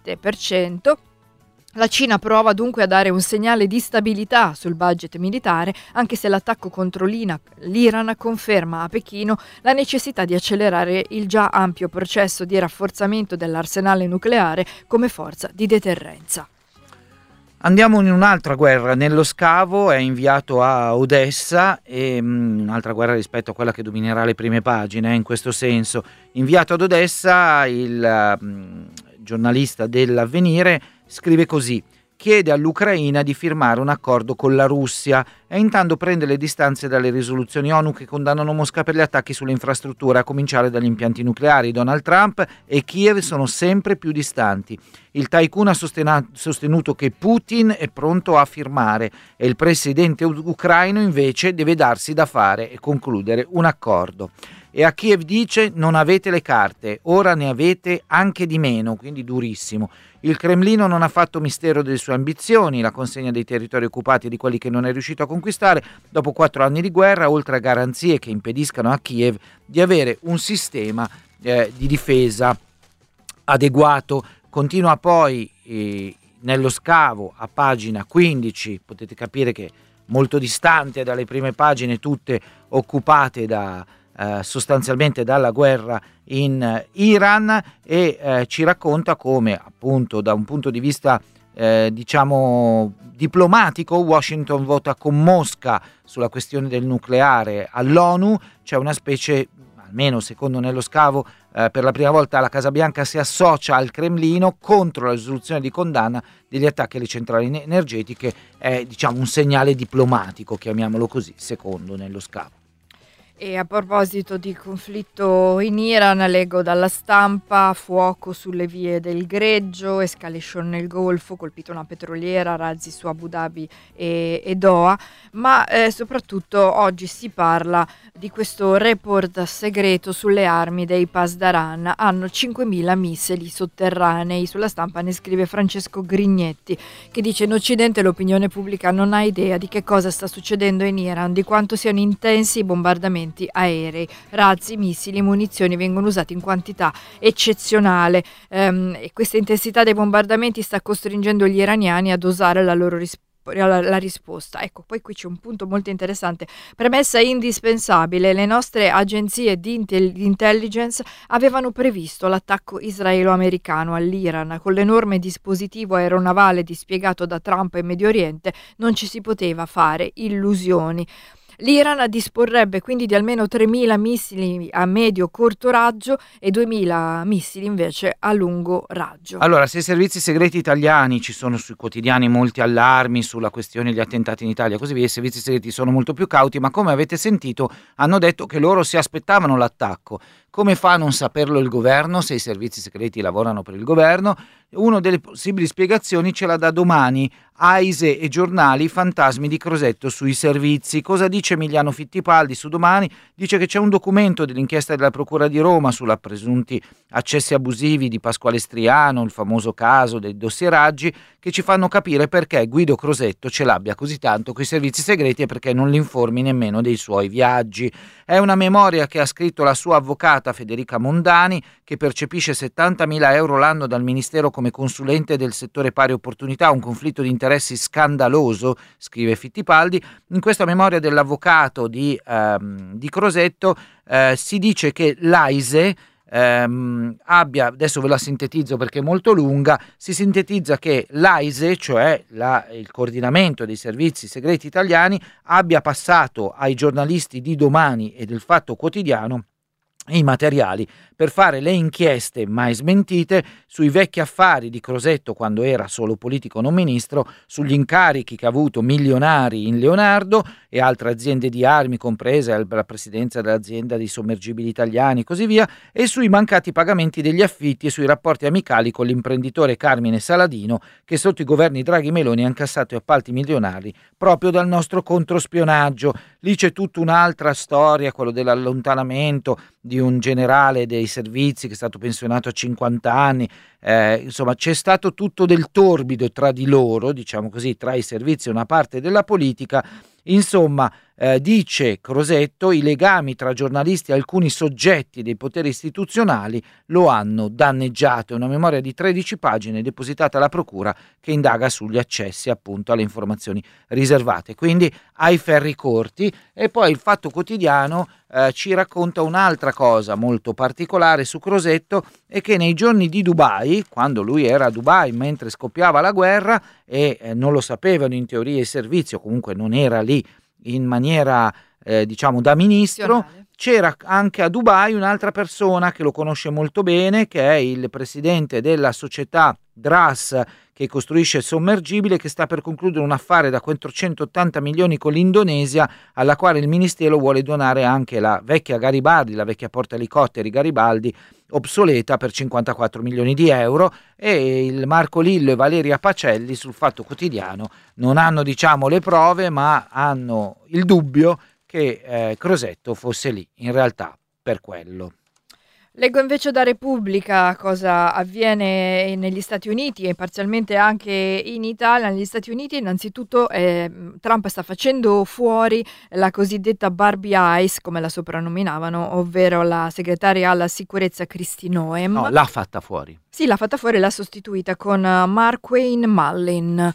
7%. La Cina prova dunque a dare un segnale di stabilità sul budget militare, anche se l'attacco contro l'Iran conferma a Pechino la necessità di accelerare il già ampio processo di rafforzamento dell'arsenale nucleare come forza di deterrenza. Andiamo in un'altra guerra. Nello scavo è inviato a Odessa, e un'altra guerra rispetto a quella che dominerà le prime pagine, in questo senso. Inviato ad Odessa, il giornalista dell'Avvenire scrive così: chiede all'Ucraina di firmare un accordo con la Russia e intanto prende le distanze dalle risoluzioni ONU che condannano Mosca per gli attacchi sulle infrastrutture, a cominciare dagli impianti nucleari. Donald Trump e Kiev sono sempre più distanti. Il tycoon ha sostenuto che Putin è pronto a firmare e il presidente ucraino invece deve darsi da fare e concludere un accordo. E a Kiev dice: non avete le carte, ora ne avete anche di meno, quindi durissimo. Il Cremlino non ha fatto mistero delle sue ambizioni, la consegna dei territori occupati e di quelli che non è riuscito a conquistare dopo 4 anni di guerra, oltre a garanzie che impediscano a Kiev di avere un sistema di difesa adeguato. Continua poi nello scavo a pagina 15, potete capire che molto distante dalle prime pagine, tutte occupate sostanzialmente dalla guerra in Iran, e ci racconta come, appunto, da un punto di vista diciamo diplomatico, Washington vota con Mosca sulla questione del nucleare all'ONU. C'è una specie, almeno secondo Nello Scavo, per la prima volta la Casa Bianca si associa al Cremlino contro la risoluzione di condanna degli attacchi alle centrali energetiche. È, diciamo, un segnale diplomatico, chiamiamolo così, secondo Nello Scavo. E a proposito di conflitto in Iran, leggo dalla stampa: fuoco sulle vie del Greggio, escalation nel Golfo, colpita una petroliera, razzi su Abu Dhabi e Doha, ma soprattutto oggi si parla di questo report segreto sulle armi dei Pasdaran. Hanno 5.000 missili sotterranei. Sulla stampa ne scrive Francesco Grignetti, che dice: in Occidente l'opinione pubblica non ha idea di che cosa sta succedendo in Iran, di quanto siano intensi i bombardamenti aerei, razzi, missili, munizioni vengono usati in quantità eccezionale, e questa intensità dei bombardamenti sta costringendo gli iraniani a dosare la loro la risposta. Ecco, poi qui c'è un punto molto interessante. Premessa indispensabile: le nostre agenzie di intelligence avevano previsto l'attacco israelo-americano all'Iran. Con l'enorme dispositivo aeronavale dispiegato da Trump in Medio Oriente non ci si poteva fare illusioni. L'Iran disporrebbe quindi di almeno 3.000 missili a medio-corto raggio e 2.000 missili invece a lungo raggio. Allora, se i servizi segreti italiani, ci sono sui quotidiani molti allarmi sulla questione degli attentati in Italia, così via, i servizi segreti sono molto più cauti, ma come avete sentito hanno detto che loro si aspettavano l'attacco. Come fa a non saperlo il governo, se i servizi segreti lavorano per il governo? Una delle possibili spiegazioni ce la dà Domani, AISE e giornali, fantasmi di Crosetto sui servizi. Cosa dice Emiliano Fittipaldi su Domani? Dice che c'è un documento dell'inchiesta della Procura di Roma sulla presunti accessi abusivi di Pasquale Striano, il famoso caso dei dossieraggi, che ci fanno capire perché Guido Crosetto ce l'abbia così tanto coi servizi segreti e perché non li informi nemmeno dei suoi viaggi. È una memoria che ha scritto la sua avvocata Federica Mondani, che percepisce 70.000 euro l'anno dal Ministero come consulente del settore pari opportunità, un conflitto di interessi scandaloso, scrive Fittipaldi. In questa memoria dell'avvocato di Crosetto si dice che l'AISE abbia, adesso ve la sintetizzo perché è molto lunga, si sintetizza che l'AISE, cioè il coordinamento dei servizi segreti italiani, abbia passato ai giornalisti di Domani e del Fatto Quotidiano i materiali per fare le inchieste mai smentite sui vecchi affari di Crosetto quando era solo politico non ministro, sugli incarichi che ha avuto milionari in Leonardo e altre aziende di armi, comprese la presidenza dell'azienda di sommergibili italiani e così via, e sui mancati pagamenti degli affitti e sui rapporti amicali con l'imprenditore Carmine Saladino, che sotto i governi Draghi Meloni ha incassato appalti milionari proprio dal nostro controspionaggio. Lì c'è tutta un'altra storia, quello dell'allontanamento di un generale dei servizi che è stato pensionato a 50 anni, insomma c'è stato tutto del torbido tra di loro, diciamo così, tra i servizi e una parte della politica. Insomma, dice Crosetto, i legami tra giornalisti e alcuni soggetti dei poteri istituzionali lo hanno danneggiato. È una memoria di 13 pagine depositata alla procura che indaga sugli accessi appunto alle informazioni riservate, quindi ai ferri corti. E poi il Fatto Quotidiano ci racconta un'altra cosa molto particolare su Crosetto, e che nei giorni di Dubai, quando lui era a Dubai mentre scoppiava la guerra e non lo sapevano in teoria i servizi, o comunque non era lì in maniera diciamo da ministro, c'era anche a Dubai un'altra persona che lo conosce molto bene, che è il presidente della società DRAS che costruisce il sommergibile, che sta per concludere un affare da 480 milioni con l'Indonesia, alla quale il ministero vuole donare anche la vecchia Garibaldi, la vecchia portaelicotteri Garibaldi obsoleta, per 54 milioni di euro. E il Marco Lillo e Valeria Pacelli sul Fatto Quotidiano non hanno, diciamo, le prove, ma hanno il dubbio che Crosetto fosse lì in realtà per quello. Leggo invece da Repubblica cosa avviene negli Stati Uniti e parzialmente anche in Italia. Negli Stati Uniti innanzitutto Trump sta facendo fuori la cosiddetta Barbie Eyes, come la soprannominavano, ovvero la segretaria alla sicurezza Kristi Noem. No, l'ha fatta fuori. Sì, l'ha fatta fuori e l'ha sostituita con Markwayne Mullin.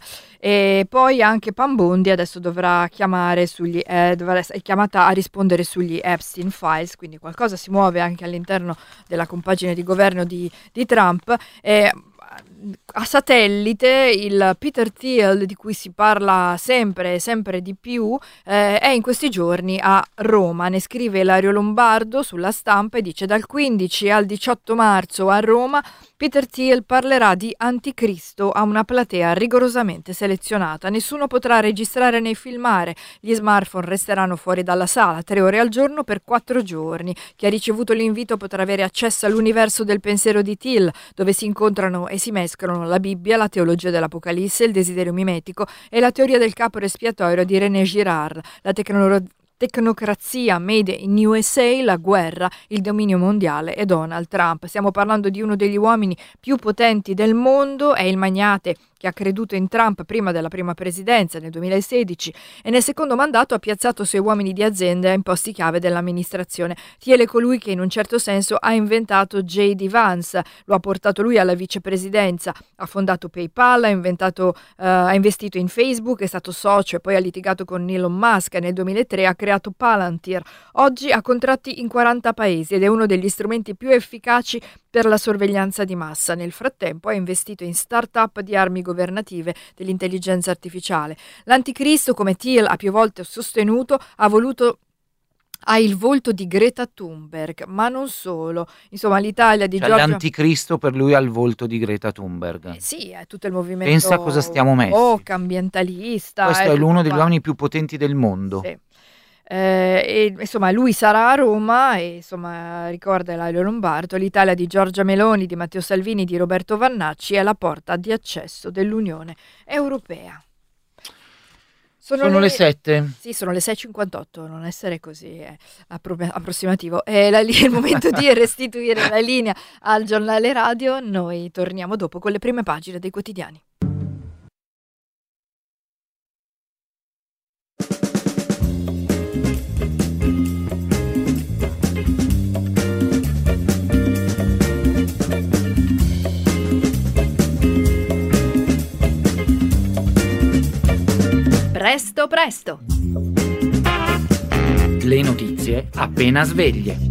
E poi anche Pam Bondi adesso dovrà chiamare dovrà essere chiamata a rispondere sugli Epstein Files, quindi qualcosa si muove anche all'interno della compagine di governo di Trump. a satellite il Peter Thiel di cui si parla sempre di più è in questi giorni a Roma. Ne scrive Ilario Lombardo sulla Stampa e dice: dal 15 al 18 marzo a Roma Peter Thiel parlerà di Anticristo a una platea rigorosamente selezionata. Nessuno potrà registrare né filmare. Gli smartphone resteranno fuori dalla sala 3 ore al giorno per 4 giorni. Chi ha ricevuto l'invito potrà avere accesso all'universo del pensiero di Thiel, dove si incontrano e si mescolano la Bibbia, la teologia dell'Apocalisse, il desiderio mimetico e la teoria del capro espiatorio di René Girard, la tecnocrazia made in USA, la guerra, il dominio mondiale e Donald Trump. Stiamo parlando di uno degli uomini più potenti del mondo, è il magnate che ha creduto in Trump prima della prima presidenza nel 2016 e nel secondo mandato ha piazzato suoi uomini di azienda in posti chiave dell'amministrazione. Thiel è colui che in un certo senso ha inventato J.D. Vance, lo ha portato lui alla vicepresidenza, ha fondato PayPal, ha investito in Facebook, è stato socio e poi ha litigato con Elon Musk. Nel 2003 ha creato Palantir, oggi ha contratti in 40 paesi ed è uno degli strumenti più efficaci per la sorveglianza di massa. Nel frattempo ha investito in start-up di armi governative dell'intelligenza artificiale. L'anticristo, come Thiel ha più volte sostenuto, ha il volto di Greta Thunberg, ma non solo. Insomma, l'Italia di Giorgia... L'anticristo per lui ha il volto di Greta Thunberg. Sì, è tutto il movimento... Pensa cosa stiamo messi. Ambientalista. Questo è uno degli uomini più potenti del mondo. Sì. E insomma lui sarà a Roma e insomma ricorda Ilario Lombardo: l'Italia di Giorgia Meloni, di Matteo Salvini, di Roberto Vannacci è la porta di accesso dell'Unione Europea. Sono le 7? Sì, sono le 6:58, non essere così approssimativo. È il momento di restituire la linea al giornale radio. Noi torniamo dopo con le prime pagine dei quotidiani. Presto, presto! Le notizie appena sveglie.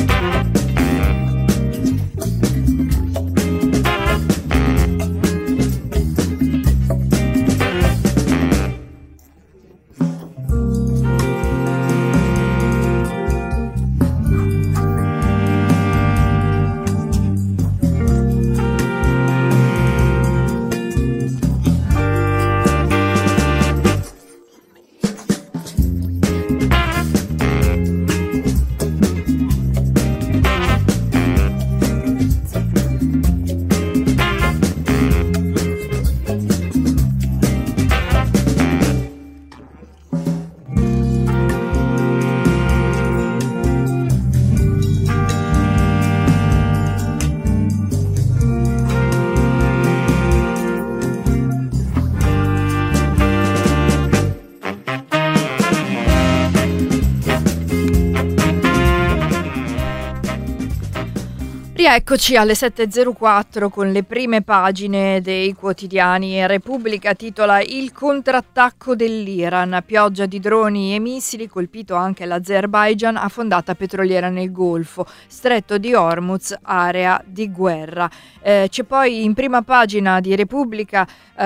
Eccoci alle 7.04 con le prime pagine dei quotidiani. Repubblica titola: il contrattacco dell'Iran, pioggia di droni e missili, colpito anche l'Azerbaigian, affondata petroliera nel Golfo, stretto di Hormuz, area di guerra. C'è poi in prima pagina di Repubblica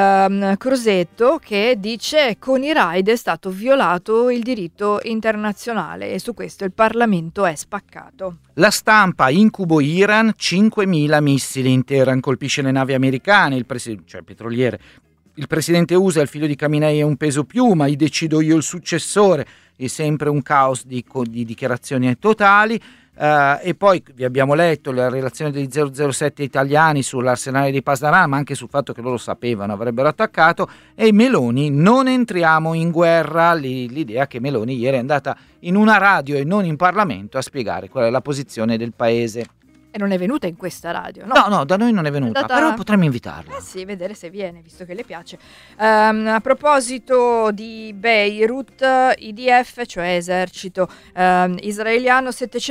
Crosetto che dice: con i raid è stato violato il diritto internazionale, e su questo il Parlamento è spaccato. La Stampa: incubo Iran, 5.000 missili in Teheran, colpisce le navi americane, petroliere. Il presidente USA, il figlio di Khamenei, è un peso piuma, decido io il successore, è sempre un caos di dichiarazioni totali. E poi vi abbiamo letto la relazione degli 007 italiani sull'arsenale di Pasdaran, ma anche sul fatto che loro sapevano, avrebbero attaccato. E Meloni: non entriamo in guerra. L'idea che Meloni ieri è andata in una radio e non in Parlamento a spiegare qual è la posizione del paese. E non è venuta in questa radio, no? No, da noi non è venuta, però potremmo invitarla. Sì, vedere se viene, visto che le piace. A proposito di Beirut, IDF, cioè esercito israeliano,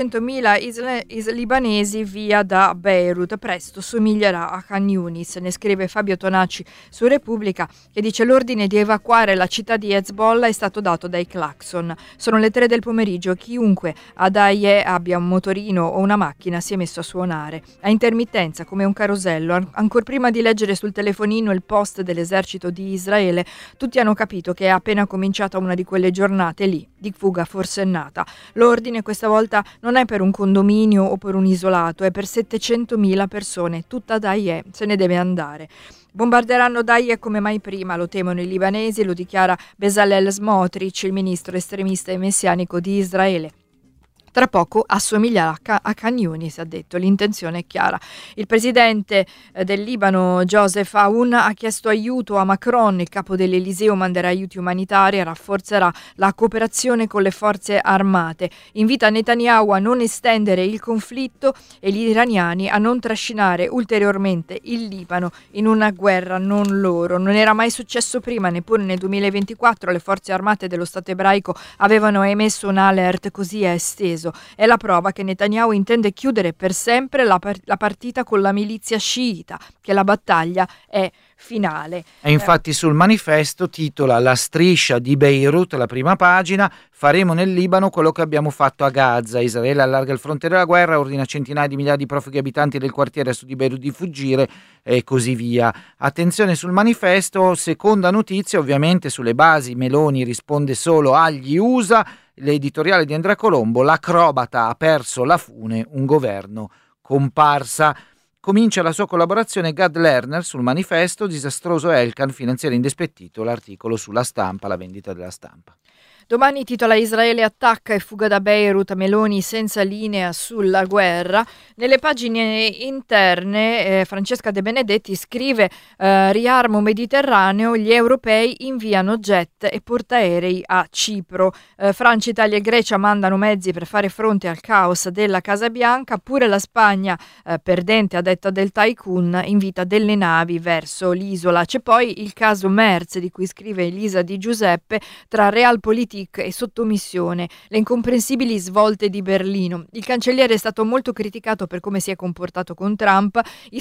700.000 libanesi via da Beirut, presto somiglierà a Khan Yunis, ne scrive Fabio Tonacci su Repubblica, che dice: l'ordine di evacuare la città di Hezbollah è stato dato dai clacson. Sono le 3 del pomeriggio, chiunque ad Aie abbia un motorino o una macchina si è messo a suonare suonare, a intermittenza come un carosello. Ancor prima di leggere sul telefonino il post dell'esercito di Israele, tutti hanno capito che è appena cominciata una di quelle giornate lì, di fuga forsennata. L'ordine questa volta non è per un condominio o per un isolato, è per 700.000 persone, tutta Daesh se ne deve andare. Bombarderanno Daesh come mai prima, lo temono i libanesi, lo dichiara Bezalel Smotrich, il ministro estremista e messianico di Israele. Tra poco assomiglia a Khan Yunis, ha detto, l'intenzione è chiara. Il presidente del Libano, Joseph Aoun, ha chiesto aiuto a Macron, il capo dell'Eliseo manderà aiuti umanitari e rafforzerà la cooperazione con le forze armate. Invita Netanyahu a non estendere il conflitto e gli iraniani a non trascinare ulteriormente il Libano in una guerra non loro. Non era mai successo prima, neppure nel 2024 le forze armate dello Stato ebraico avevano emesso un alert così esteso. È la prova che Netanyahu intende chiudere per sempre la partita con la milizia sciita, che la battaglia è finale. E infatti sul manifesto titola La striscia di Beirut, la prima pagina: faremo nel Libano quello che abbiamo fatto a Gaza. Israele allarga il fronte della guerra, ordina a centinaia di migliaia di profughi abitanti del quartiere a sud di Beirut di fuggire e così via. Attenzione sul manifesto, seconda notizia, ovviamente sulle basi Meloni risponde solo agli USA. L'editoriale di Andrea Colombo: l'acrobata ha perso la fune, un governo comparsa. Comincia la sua collaborazione Gad Lerner sul manifesto, disastroso Elkan, finanziere indispettito, l'articolo sulla Stampa, la vendita della Stampa. Domani titola Israele attacca e fuga da Beirut, Meloni senza linea sulla guerra. Nelle pagine interne Francesca De Benedetti scrive riarmo Mediterraneo, gli europei inviano jet e portaerei a Cipro. Francia, Italia e Grecia mandano mezzi per fare fronte al caos della Casa Bianca, pure la Spagna, perdente a detta del tycoon, invita delle navi verso l'isola. C'è poi il caso Merz, di cui scrive Elisa Di Giuseppe, tra realpolitik e sottomissione, le incomprensibili svolte di Berlino. Il cancelliere è stato molto criticato per come si è comportato con Trump. Il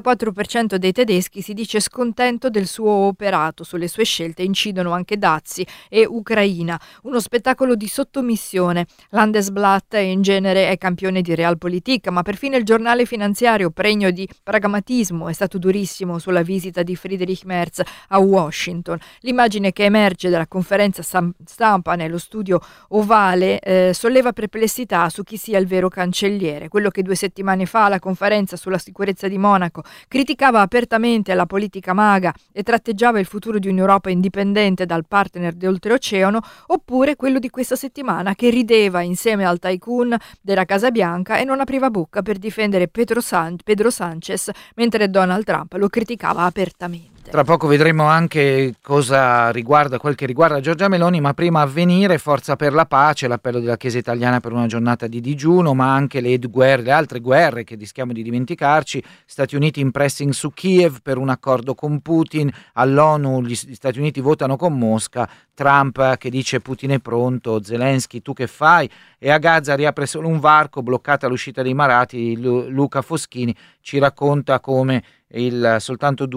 74% dei tedeschi si dice scontento del suo operato. Sulle sue scelte incidono anche dazi e Ucraina. Uno spettacolo di sottomissione. Landesblatt in genere è campione di realpolitik, ma perfino il giornale finanziario, pregno di pragmatismo, è stato durissimo sulla visita di Friedrich Merz a Washington. L'immagine che emerge dalla conferenza stampa nello studio ovale solleva perplessità su chi sia il vero cancelliere. Quello che 2 settimane fa alla conferenza sulla sicurezza di Monaco criticava apertamente la politica maga e tratteggiava il futuro di un'Europa indipendente dal partner d'oltreoceano, oppure quello di questa settimana che rideva insieme al tycoon della Casa Bianca e non apriva bocca per difendere Pedro Sanchez, mentre Donald Trump lo criticava apertamente. Tra poco vedremo anche cosa riguarda quel che riguarda Giorgia Meloni, ma prima Avvenire, Forza per la pace, l'appello della Chiesa italiana per una giornata di digiuno, ma anche le altre guerre che rischiamo di dimenticarci. Stati Uniti in pressing su Kiev per un accordo con Putin, all'ONU gli Stati Uniti votano con Mosca, Trump che dice Putin è pronto, Zelensky tu che fai? E a Gaza riapre solo un varco, bloccata l'uscita dei Marati. Luca Foschini ci racconta come soltanto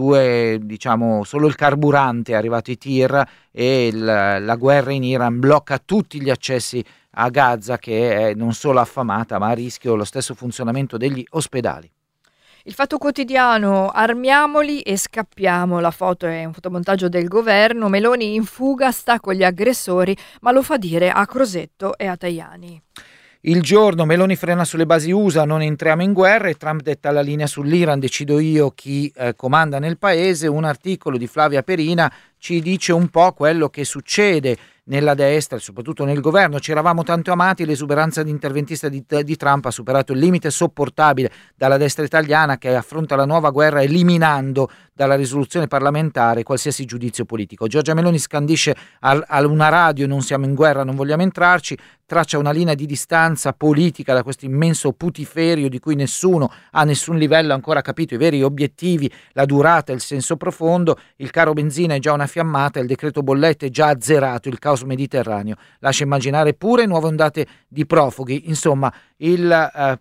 solo il carburante è arrivato ai tir e la guerra in Iran blocca tutti gli accessi a Gaza, che è non solo affamata ma a rischio lo stesso funzionamento degli ospedali. Il Fatto Quotidiano: armiamoli e scappiamo. La foto è un fotomontaggio del governo. Meloni in fuga, sta con gli aggressori, ma lo fa dire a Crosetto e a Tajani. Il Giorno: Meloni frena sulle basi USA, non entriamo in guerra, e Trump detta la linea sull'Iran, decido io chi comanda nel paese. Un articolo di Flavia Perina ci dice un po' quello che succede nella destra e soprattutto nel governo. Ci eravamo tanto amati, l'esuberanza interventista di Trump ha superato il limite sopportabile dalla destra italiana, che affronta la nuova guerra eliminando dalla risoluzione parlamentare qualsiasi giudizio politico. Giorgia Meloni scandisce a una radio: non siamo in guerra, non vogliamo entrarci, traccia una linea di distanza politica da questo immenso putiferio di cui nessuno a nessun livello ha ancora capito i veri obiettivi, la durata e il senso profondo. Il caro benzina è già una fiammata, il decreto bollette è già azzerato, il caos mediterraneo lascia immaginare pure nuove ondate di profughi. Insomma, il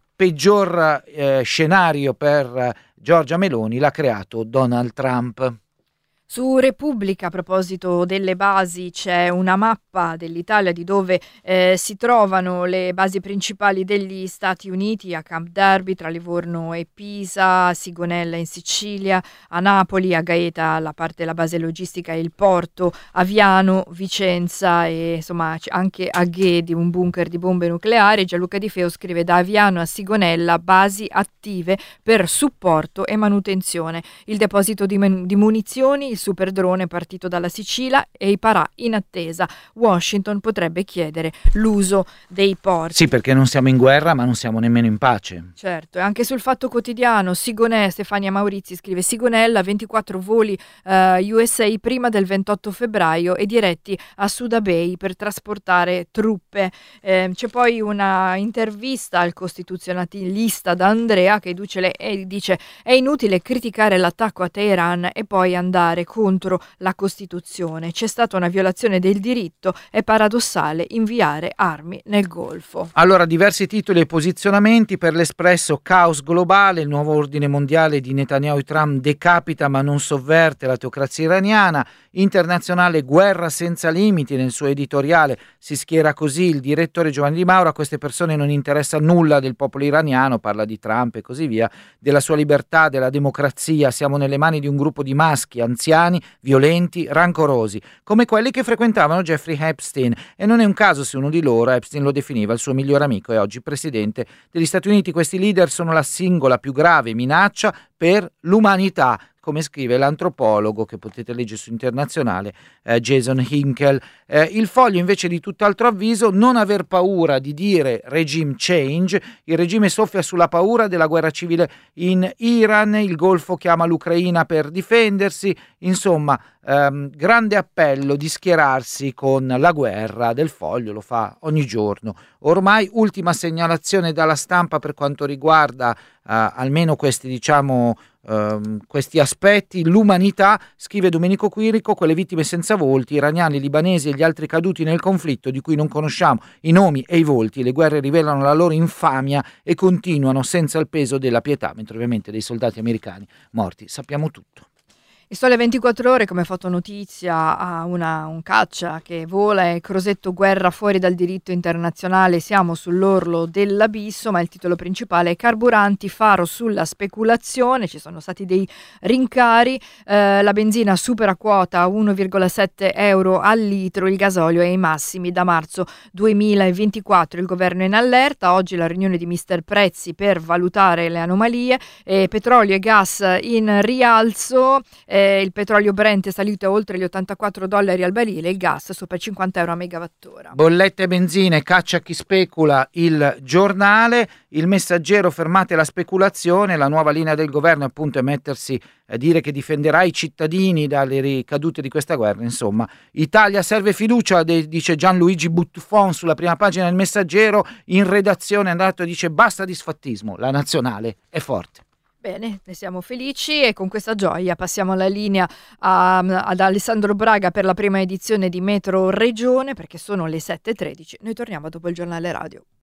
peggior scenario per Giorgia Meloni l'ha creato Donald Trump. Su Repubblica, a proposito delle basi, c'è una mappa dell'Italia di dove si trovano le basi principali degli Stati Uniti: a Camp Darby, tra Livorno e Pisa, a Sigonella in Sicilia, a Napoli, a Gaeta la parte della base logistica e il porto, Aviano, Vicenza e insomma anche a Ghedi, un bunker di bombe nucleari. Gianluca Di Feo scrive: da Aviano a Sigonella basi attive per supporto e manutenzione, il deposito di munizioni, il superdrone partito dalla Sicilia e i parà in attesa. Washington potrebbe chiedere l'uso dei porti. Sì, perché non siamo in guerra, ma non siamo nemmeno in pace. Certo, e anche sul Fatto Quotidiano, Stefania Maurizi scrive: Sigonella, 24 voli USA prima del 28 febbraio e diretti a Suda Bay per trasportare truppe. C'è poi una intervista al costituzionalista da Andrea che dice: è inutile criticare l'attacco a Teheran e poi andare contro la Costituzione. C'è stata una violazione del diritto, è paradossale inviare armi nel Golfo. Allora, diversi titoli e posizionamenti per l'Espresso: caos globale, il nuovo ordine mondiale di Netanyahu e Trump decapita ma non sovverte la teocrazia iraniana. Internazionale, guerra senza limiti, nel suo editoriale si schiera così il direttore Giovanni Di Mauro: a queste persone non interessa nulla del popolo iraniano, parla di Trump e così via, della sua libertà, della democrazia. Siamo nelle mani di un gruppo di maschi, anziani, violenti, rancorosi, come quelli che frequentavano Jeffrey Epstein, e non è un caso se uno di loro, Epstein, lo definiva il suo migliore amico e oggi presidente degli Stati Uniti. Questi leader sono la singola più grave minaccia per l'umanità, come scrive l'antropologo che potete leggere su Internazionale, Jason Hinkle. Il Foglio invece di tutt'altro avviso: non aver paura di dire regime change, il regime soffia sulla paura della guerra civile in Iran, il Golfo chiama l'Ucraina per difendersi, insomma grande appello di schierarsi con la guerra. Del Foglio lo fa ogni giorno. Ormai ultima segnalazione dalla Stampa per quanto riguarda almeno questi questi aspetti: l'umanità, scrive Domenico Quirico, quelle vittime senza volti, iraniani, libanesi e gli altri caduti nel conflitto di cui non conosciamo i nomi e i volti. Le guerre rivelano la loro infamia e continuano senza il peso della pietà, mentre ovviamente dei soldati americani morti sappiamo tutto. Il Sole 24 Ore, come fotονotizia, ha un caccia che vola e Crosetto: guerra fuori dal diritto internazionale, siamo sull'orlo dell'abisso, ma il titolo principale è carburanti, faro sulla speculazione. Ci sono stati dei rincari, la benzina supera quota 1,7 euro al litro, il gasolio è ai massimi da marzo 2024, il governo è in allerta, oggi la riunione di Mister Prezzi per valutare le anomalie, petrolio e gas in rialzo. Il petrolio Brent è salito a oltre gli $84 al barile, il gas sopra 50 euro a megawattora. Bollette e benzine, caccia chi specula, il Giornale. Il Messaggero: fermate la speculazione, la nuova linea del governo appunto è mettersi a dire che difenderà i cittadini dalle ricadute di questa guerra. Insomma, Italia serve fiducia, dice Gianluigi Buffon sulla prima pagina del Messaggero. In redazione è andato e dice: basta disfattismo, la nazionale è forte. Bene, ne siamo felici e con questa gioia passiamo la linea ad Alessandro Braga per la prima edizione di Metro Regione, perché sono le 7:13. Noi torniamo dopo il giornale radio.